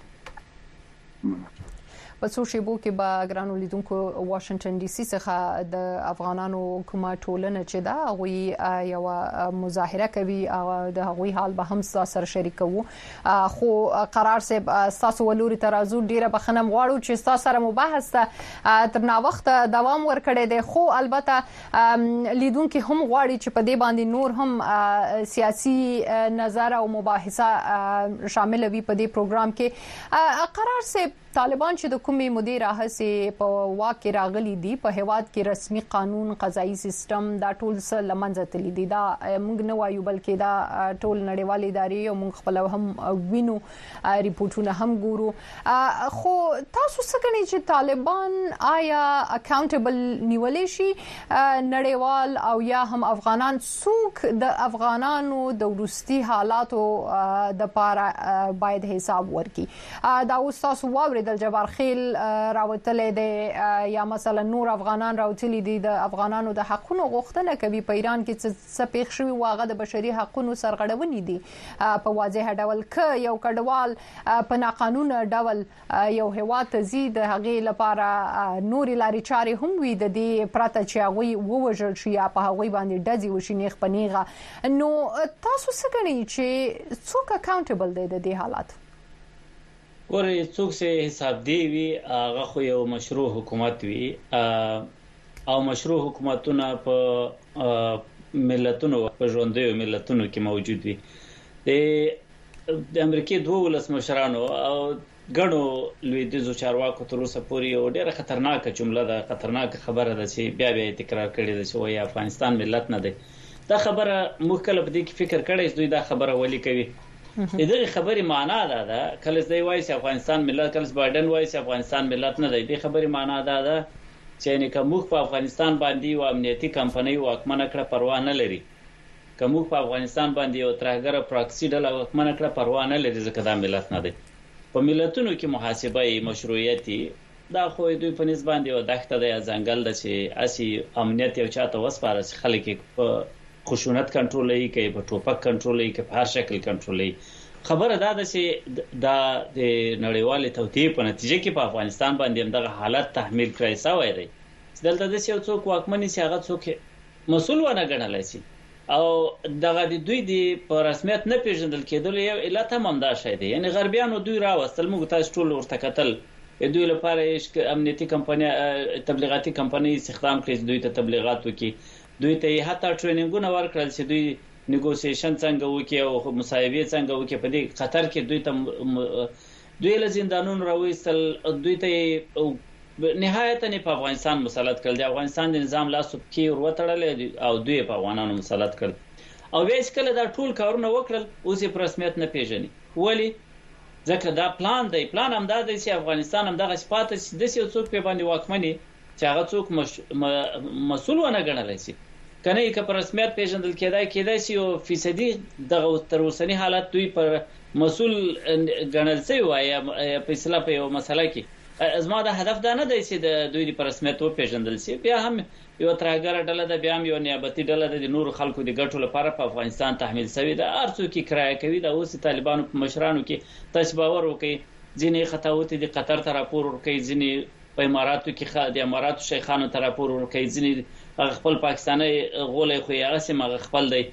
په څو شیبو کې به ګرانو لیدونکو واشنگټن ډي سي څخه د افغانانو کومه ټولنه چې دا غوي یو مظاهره کوي او د غوي حال به هم سره شریکو. خو قرار صاحب تاسو ولوري ترازو ډیره بخنم غواړو چې تاسو سره مباحث ته تر نا وخت دوام ورکړي دي. خو البته لیدونکو هم غواړي چې په دې باندې نور هم سیاسي نظر او مباحثه شامل وي په دې پروګرام کې. قرار صاحب طالبان چې د کومي مدیر هڅه په واک راغلي دي په هواد کې رسمي قانون قضایي سیستم دا ټول څه لمنځه تللی دي. دا موږ نه وایو بلکې دا ټول نړیوال ادارې او موږ خپل هم وینو ریپورتونه هم ګورو. خو تاسو څه کوي چې طالبان آیا اکاونټیبل نیولې شي نړیوال او یا هم افغانان څوک د افغانانو د ورستي حالاتو د پاره باید حساب ورکړي. دا اوس تاسو واوري د جبار خیل راوتلې دي یا مثلا نور افغانان راوتلي دي د افغانانو د حقونو غوښتنه کوي په ایران کې څه پیښ شوی واغه د بشري حقونو سرغړونې دي په واضح ډول ک یو کډوال په ناقانونه ډول یو هواد ته زید هغه لپاره نور لاري چاري هم وي د دې پرته چې هغه ووجل شي په هغه باندې دځي وشي نیغ پنیغه. نو تاسو څه کوي چې څوک اکاونټیبل دی د دې حالات؟ ورې څوک چې حساب دی وي هغه خو یو مشروع حکومت وي او مشروع حکومتونه په ملتونو په ژوندۍ ملتونو کې موجود وي. د امریکای 12 مشرانو او ګڼو لویدیځو چارواکو تر اوسه پورې یو ډېره خطرناکه جمله ده، خطرناکه خبره ده چې بیا بیا تکرار کړي ده چې وایي افغانستان ملت نه دی. دا خبره موږ کله په دې کې فکر کړی چې دوی دا خبره ولي کوي. دغه خبرې معنا ده کله چې وایي چې افغانستان ملت، کله چې بایدن وایي چې افغانستان ملت نه دی. دغه خبرې معنا ده چې نه کوم په افغانستان باندې یو امنیتي کمپنۍ واکمنه کړه پروا نه لري، کوم په افغانستان باندې یو ترهګر پراکسي ډله واکمنه کړه پروا نه لري ځکه دا ملت نه دی. په ملتونو کې محاسبه مشروعیتي دا خو دوی په نسبت باندې یو دښته ده یا ځنګل ده چې اسی امنیت یو چاته وسپاره چې خلک په خشونت کنټرولوي کوي، په ټوپک کنټرولوي کوي، په هر شکل کنټرولوي. خبره دا ده چې دا د نړیوال توطئې په نتیجه کې په افغانستان باندې همدغه حالت تحمیل کړی شوی دی. دلته د یو څوک واکمني چې هغه څوک مسؤل ونه ګڼلای شي او دغه د دوی د په رسمیت نه پیژندل کېدل یو علت هم دا شی دی. یعنی غربیانو دوی راوستل، موږ تاسو ټول ورته کتل، دوی لپاره امنیتي کمپنۍ تبلیغاتي کمپنۍ استخدام کړې دوی ته تبلیغات وکړي، دوی ته حتی ټریننګونه ورکړل چې دوی نیګوسییشن څنګه وکړي او مصاحبه څنګه وکړي. په دې خطر کې دوی ته دوی له زندانونو راوېستل، دوی ته نهایتا په افغانستان مسلط کړل. د افغانستان د نظام لاسو کې وروتړل او دوی په افغانانو مسلط کړل او بیا چې کله دا ټول کارونه وکړل اوس په رسمیت نه پیژني. ولی؟ ځکه دا پلان دی، پلان هم دا دی چې افغانستان هم دغه صفات د یو څوک په باندې واکمني چې هغه څوک مسؤل ونه ګڼل شي کنه یې که په رسمیت پیژندل کېدای شي او فیصدي دغه تر اوسنی حالت دوی پر مسؤل ګڼل شي وای په اصطلاح په یو مسله کې. زما د هدف دا نه دی چې د دوی په رسمیت و پیژندل شي، بیا هم یو ترهګر ډله ده، بیا هم یو نیابتي ډله ده د نور خلکو د ګټو لپاره په افغانستان تحمیل شوی ده. هر څوک یې کرایه کوي. دا اوس طالبانو په مشرانو کې تاسو باور وکړئ ځینې خطاوت دي قطر ته راپور ورکړي، ځینې په اماراتو کې د اماراتو شیخانو ته راپور ورکړي، ځینې خپل پاکستاني غولې خو یې هغه خپل دی،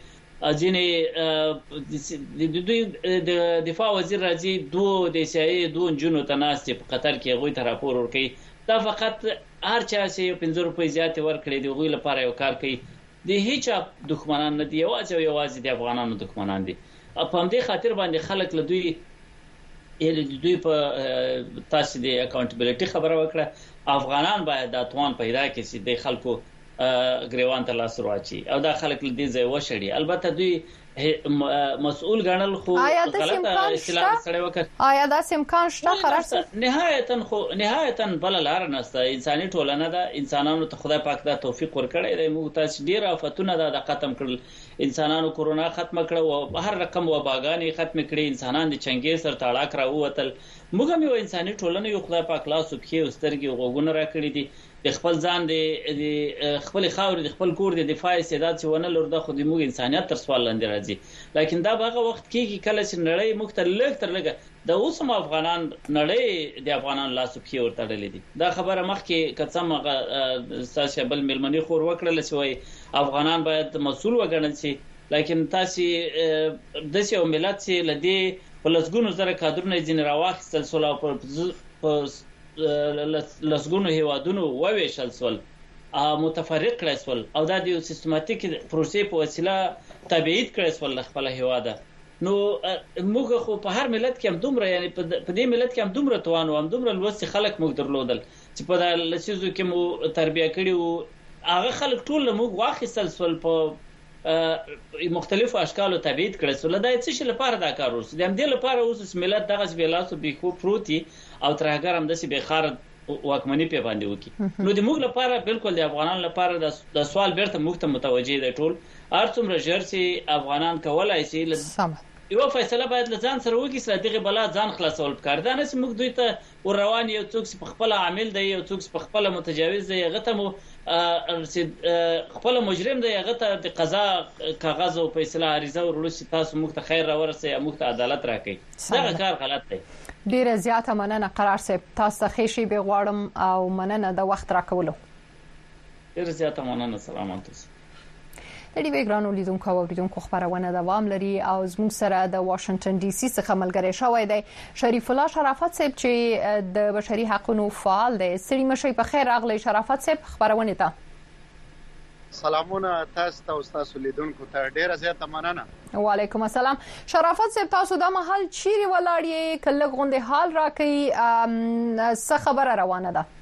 ځینې د دوی د دفاع وزیر راځي دوه د سیاسي دوه جنونو ته ناست په قطر کې غوي ته راپور ورکړي. دا فقط هر چا چې 15 روپۍ زیات ورکړي دی غوي لپاره یو کار کوي. د هیڅ دښمنان نه دی، یوازې د افغانانو دښمنان دي. په همدې خاطر باندې خلک له دوی په تاسو د اکاونټیبلټي خبره وکړه. افغانان باید د توان پیدا کړي چې د خلکو ګریوان ته لاس ورواچي او دا خلک له دې ځای وشړي. البته دوی مسؤل ګڼل خو غلطه اصطلاح سره وکړ. آیا دا امکان شته خلاص نهایتا بل لار نشته. انساني ټولنه ده، انسانانو ته خدای پاک دا توفیق ورکړی دی. موږ تاسو ډیر آفتونه دا ختم کړل، انسانانو کورونا ختم کړ او هر رقم وباګانی ختم کړي، انسانان د چنګې سر تاړه کړه ووتل. موږ هم یو انساني ټولنه یو، خدای پاک لاس او کې سترګې غوګونه راکړي دي. د خپل ځان د خپل خاور د خپل کور د دفاع استعداد چې ونه لور د خو د موږ انسانيت تر سوال لاندې راځي. لیکن دا هغه وخت کې کله چې نړۍ مختلف تر لګه د اوسم افغانان نړۍ د افغانان لاسو کې ورتړلې دي. دا خبره مخکې کڅم ساسه بل ملمني خور وکړل چې وای افغانان باید مسؤل وګڼل شي. لیکن تاسو د څه ملت چې لدی پلسګونو زره کادرونه ځین راوخستل سول په لسګونو هیوادونو وویشل سول، متفرق کړل سول او دا د سیستماتیک پروسې په وسیله تبعید کړل سول خپل هیواده. نو موږ خو په هر ملت کې هم دومره، یعنی په دې ملت کې هم دومره توانو، هم دومره لوست خلک موږ درلودل چې په لسیزو کې مو تربیه کړي او هغه خلک ټول موږ واخیستل سول په مختلفو اشکالو تبعید کړل سول. دا څه شي لپاره دا کار وروسته د دې لپاره اوس ملت دغه سبیلاسو به پروتي او ترهګر هم د به خار واکمنی په باندې وکي. نو د موږ لپاره بالکل د افغانان لپاره د سوال بیرته موږ ته متوجه دی ټول ارڅومره ژر چې افغانان کولای شي یو فیصله باید لزان سره وکړي چې دغه بلا ځان خلاصول پکار. دا نه چې موږ دوی ته ور روان یو څوک په خپل عامل دی، یو څوک په خپل متجاوز دی، هغه ته مو خپل مجرم دی، هغه ته د قضا کاغذ او فیصله عریضه ورول شي تاسو موږ ته خیر راورسي، موږ ته عدالت راکړي. دا کار غلط دی. ډیره زیاته مننه قرار صاحب، تاسو ته خیشي به غواړم او مننه د وخت راکولو. ډیره زیاته مننه. سلامات اوسئ. د دې وګړو لیدونکو او اوریدونکو خبرونه دوام لري او زموږ سره د واشنگټن ډي سي څخه ملګری شوی دی شریف الله شرافت صاحب چې د بشري حقوقو فعال دی. سړي مشي په خیر راغلی شرافت صاحب خبرونه ته. سلامونه تاسو ته او تاسو لیدونکو ته ډیره زیاته مننه. وعلیکم السلام. شرافت صاحب تاسو د محل چیرې ولاړی کله غونډه حال راکې څه خبره روانه ده؟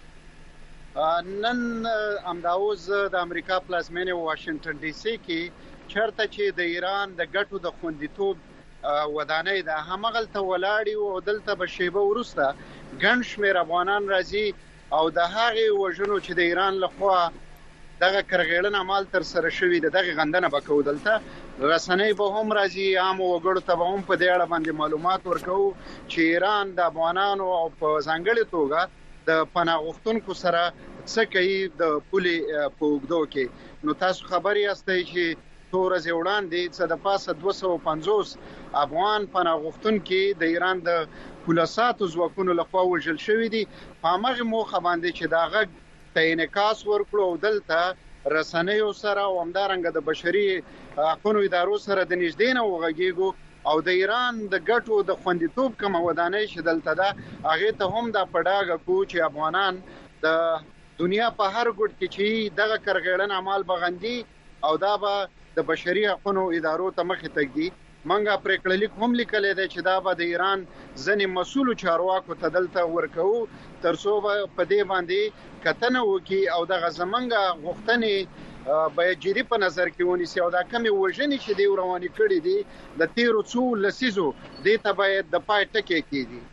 نن امداوز د امریکا پلازمینه واشنگټن ډي سي کې چرته چې د ایران د ګټو د خوندیتوب ودانۍ د همغلته ولاړی او دلته به شیبه ورسته ګڼ شمېر افغانان راځي او د هغه وژنو چې د ایران لخوا دغه کرغېړن عمل تر سره شوی دغه غندنه وکړو. دلته رسنۍ به هم راځي، عام وګړو ته به هم په دې اړه باندې معلومات ورکوو چې ایران د افغانانو او په ځانګړي توګه د پناه غوښتونکو سره څه کوي د پولې په اوږدو کې. نو تاسو خبر یاستئ چې ورځې وړاندې څه د پاسه 250 افغان پناه غوښتونکي د ایران د پولیساتو ځواکونو لخوا وژل شوي دي. په هغه موخه باندې چې دا غږ ته انعکاس ورکړو او دلته رسنیو سره او همدارنګه د بشري حقوقو ادارو سره د نږدې نه وغږیږو او د ایران د ګټو د خوندیتوب کوم ودانۍ شدلته ده هغه ته هم د پډاګه کو چې افغانان د دنیا په هر ګډ کې چې دغه کرغېړن عمل بغندي او دا به د بشري حقوقو ادارو ته مخې تګدي. منګه پریکړلیک هم لیکل دی چې دا به د ایران ځنې مسؤل چارواکو ته دلته ورکو ترڅو په دې باندې کتنه وکي او دغه زمنګ غوښتنې باید جدي په نظر کې ونیسي او دا کمی وژنې چې دی رواني کړي دي د تیرو څو لسیزو د ته باید د پای ټکی کېږي.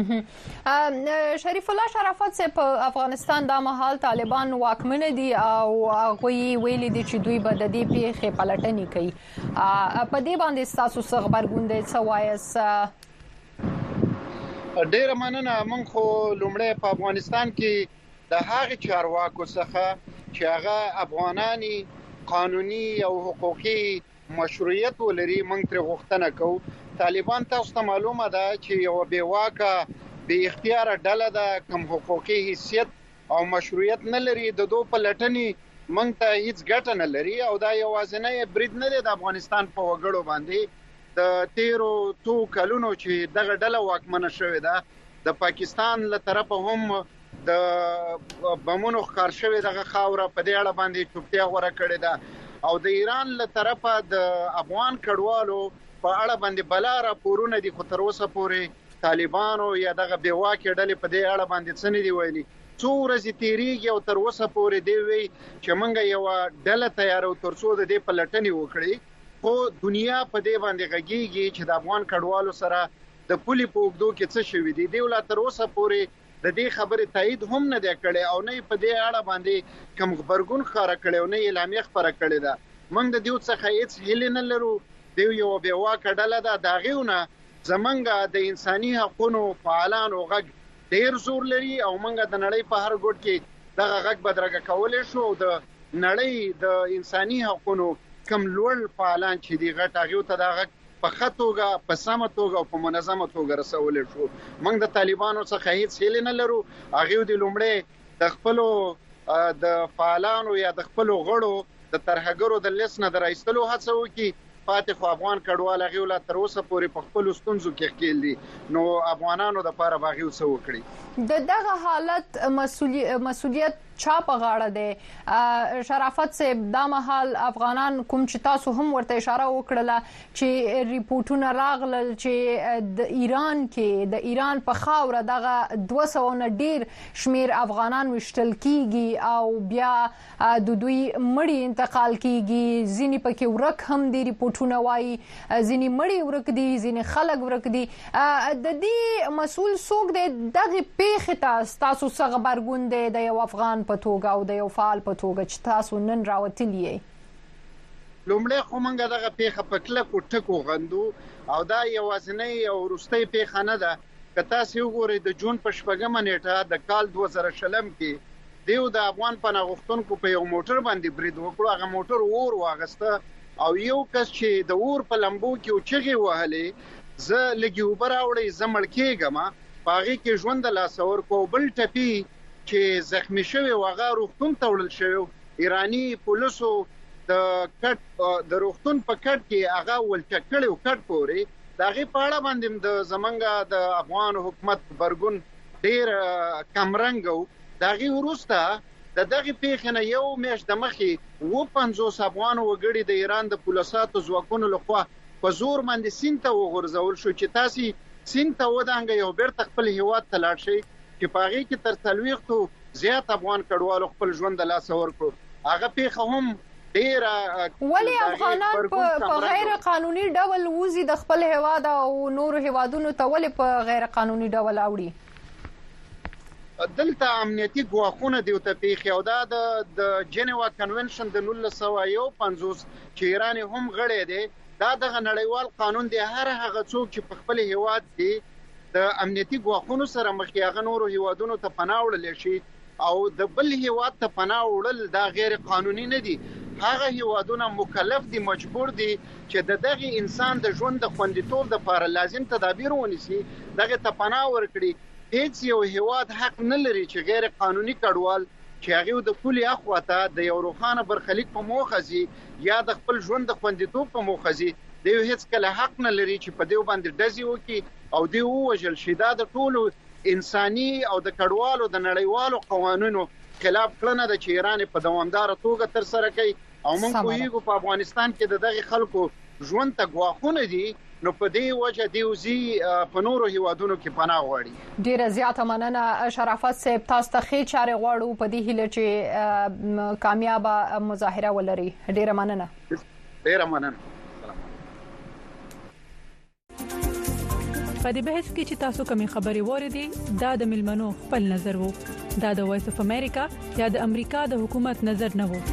شریف الله شرافت صاحب په افغانستان د مهال طالبان واکمن دي او هغه ویلي دي چې دوی به د دې پیښې پلټنې کوي. په دې باندې تاسو څه خبرګون دي څه وایس؟ ډیره مننه. مونږ خو لومړی په افغانستان کې د هغه چارواکو څخه چې هغه افغانانی قانوني او حقوقي مشروعیت ولري مونږ تر غوښتنه کوو. طالبان تاسو ته معلومه ده چې یو بې واکه بې اختیار ډله ده کوم حقوقي حیثیت او مشروعیت نه لري. د دوه پلټنې مونږ ته هیڅ ګټه نه لري او دا یوازینی برید نه دی د افغانستان په وګړو باندې. د تیرو څو کلونو چې دغه ډله واکمنه شوې ده د پاکستان له طرفه هم د بمونو ښکار شوی دغه خاوره په دې اړه باندې چوپتیا غوړه کړې ده او د ایران له طرفه د افغان کډوالو په اړه باندې بلا راپورونه دي خو تر اوسه پورې طالبانو یا دغه بیواکې ډلې په دې اړه باندې څه نه دی ویلي. څو ورځې تیریږي او تر اوسه پورې دی وی چې موږ یو ډله تیارو ترڅو د دې پلټنې وکړي خو دنیا په دې باندې غږیږي چې د افغان کډوالو سره د پولي په اوږدو کې څه شوي دي دی ول تر اوسه پورې د دې خبرې تایید هم نه دی کړی او نه په دې اړه باندې کوم خبرګون خبره کړي او نه اعلامیه خبره کړي ده موږ د دې څخه هیڅ هیله نه لرو دی یو بیا واکډله ده دا غيونه زمونږ د انساني حقوقو فعالانو غږ ډیر زور لري او موږ د نړۍ په هر ګوټ کې دغه غږ بدرګه کولای شو د نړۍ د انساني حقوقو کوم لوړ فعالان چې دی غټ هغه ته دغه په خطوګه په سمه توګه او په منظمه توګه رسول شو موږ د طالبانو څخه هیڅ هیله نه لرو هغه د لومړی د خپل د فعالانو یا د خپل غړو د ترهګرو د لسنه درایستلو هڅه وکړي فاتح افغان کډوال هغه ول تر اوسه پورې په خپل ستونزو کې ښکېل دي نو افغانانو د لپاره باغیو څه وکړي د دغه حالت مسؤلیت چا په غاړه ده شرافت صاحب دا مهال افغانان کوم چې تاسو هم ورته اشاره وکړه چې ریپورتونه راغلل چې د ایران په خاوره دغه 200 نه ډیر شمیر افغانان وشتل کیږي او بیا د دوی مړی انتقال کیږي ځینې پکې ورک هم دي ریپورتونه وایي ځینې مړی ورک دي ځینې خلک ورک دي د دې مسؤل څوک دی دغه پیښه تاسو څنګه خبرګون دی د یو افغان په توګه او د یو فعال په توګه چې تاسو نن راوتلی لومړی خو موږ دغه پیښه په کلکو ټکو غندو او دا یوازینی او وروستۍ پیښه نه ده که تاسو وګورئ د جون په 8 نیټه د کال 2020 کې دیو د افغان پناه غوښتونکو په یو موټر باندې برید وکړو هغه موټر اور واغسته او یو کس چې د اور په لمبو کې چغې وهلې زه لګي وبر اوړې زمړ کېګم پاغي کې ژوند لاسور کو بل ټپی چې زخمی شوی وغه روغتون ته وړل شوی ایرانی پولیسو د روغتون په کټ کې هغه ولټکړیو کټ پوري دغه پاړه باندې د زمنګ د افغان حکومت برګون ډیر کمرنګو دغه ورسته دغه پیښنه یو میش د مخې و 50 افغان وګړي د ایران د پولیساتو ځواکونو لخوا په زور باندې سینته وغورځول شو چې تاسو سینته ودانګ یو بیرته خپل هیواد ته لاړ شئ چې پاغي کې تر تلويختو زیات افغان کډوالو خپل ژوند له لاسه ورکړو هغه پیښه هم ډیر ولی افغانان په غیر قانوني ډول وزي د خپل هواد او نور هوادونو ته ولی په غیر قانوني ډول اوړي دلته امنیتي ګواښونه دی ته پیښه او دا د جنیوا کنونشن د 1950 چې ایران هم غړی دی دا د نړیوال قانون دی هر هغه څوک چې په خپل هواد کې د امنیتي ګواښونو سره مخ کې نورو هیوادونو ته پناه وړل شي او د بل هیواد ته پناه وړل دا غیر قانوني نه دي هغه هیوادونه مکلف دي مجبور دي چې دغه انسان د ژوند د خوندیتوب لپاره لازم تدابیر ونیسي دغه ته پناه ورکړي هیڅ یو هیواد حق نه لري چې غیر قانوني کډوال چې هغه د پولي اخواته د یو روخانه برخلیک په موخزي یا د خپل ژوند د خوندیتوب په موخزي دی هیڅ کله حق نه لري چې په دې باندې دزي وکي او دی وژل شي دا د ټولو انساني او د کډوالو د نړیوالو قوانینو خلاف کړنه د چې ایران په دوامدار توګه تر سره کوي او موږ کویږو په افغانستان کې د دغه خلکو ژوند ته ګواښونه دي نو په دې وجه دیوزي په نورو هیوادونو کې پناه غواړي ډیره زیاته مننه شرافت صاحب تاسو ته خې چارې غواړو په دې هیله چې کامیاب مظاهره ولري ډیره مننه په دې بحث کې چې تاسو کومې خبرې وریدي دا د ملمنو خپل نظر وو دا د وایس اف امریکا یا د امریکا د حکومت نظر نه وو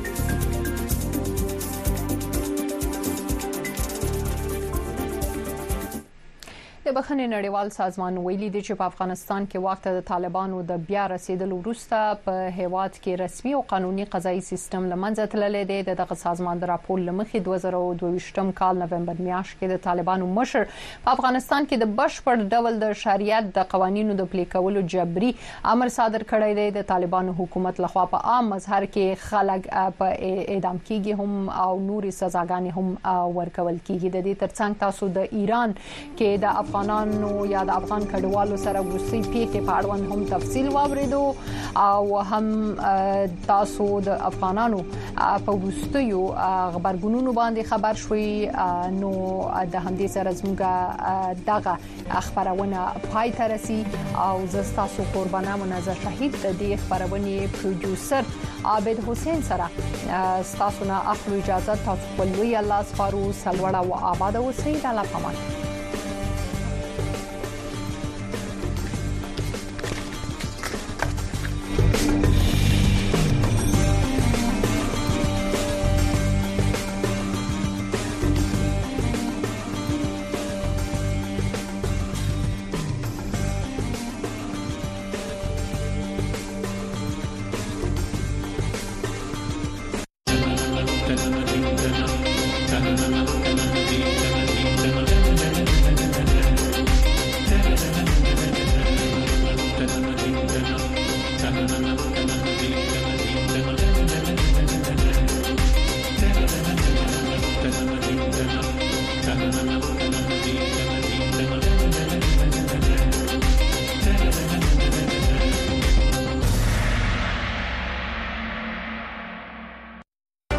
د بخښنې نړیوال سازمان ویلي دی چې په افغانستان کې وخت د طالبانو د بیا رسیدلو وروسته په هیواد کې رسمي او قانوني قضایي سیستم لمنځه تللی دی دغه سازمان د راپور لمخې 2022 کال نومبر میاشت کې د طالبانو مشر په افغانستان کې د بشپړ ډول د شریعت د قوانینو د پلي کولو جبري امر صادر کړی دی د طالبانو حکومت لخوا په عام مظهر کې خلک په اعدام کیږي هم او نوري سزاګانې هم ورکول کیږي د دې ترڅنګ تاسو د ایران کې د افغانانو یا د افغان کډوالو سره وروستي پیښې په اړوند هم تفصیل واوریدو او هم تاسو د افغانانو په وروستیو خبرګونونو باندې خبر شوي. نو د همدې سره زموږ دغه خبرونه پای ته رسي او زه تاسو قربانه منظر شهید د دې خبرونې پروډوسر عابد حسین سره تاسو نه اخلو اجازه. تاسو په لوی الله سپارو. سلوړه او آباد اوسئ. د الله پامان.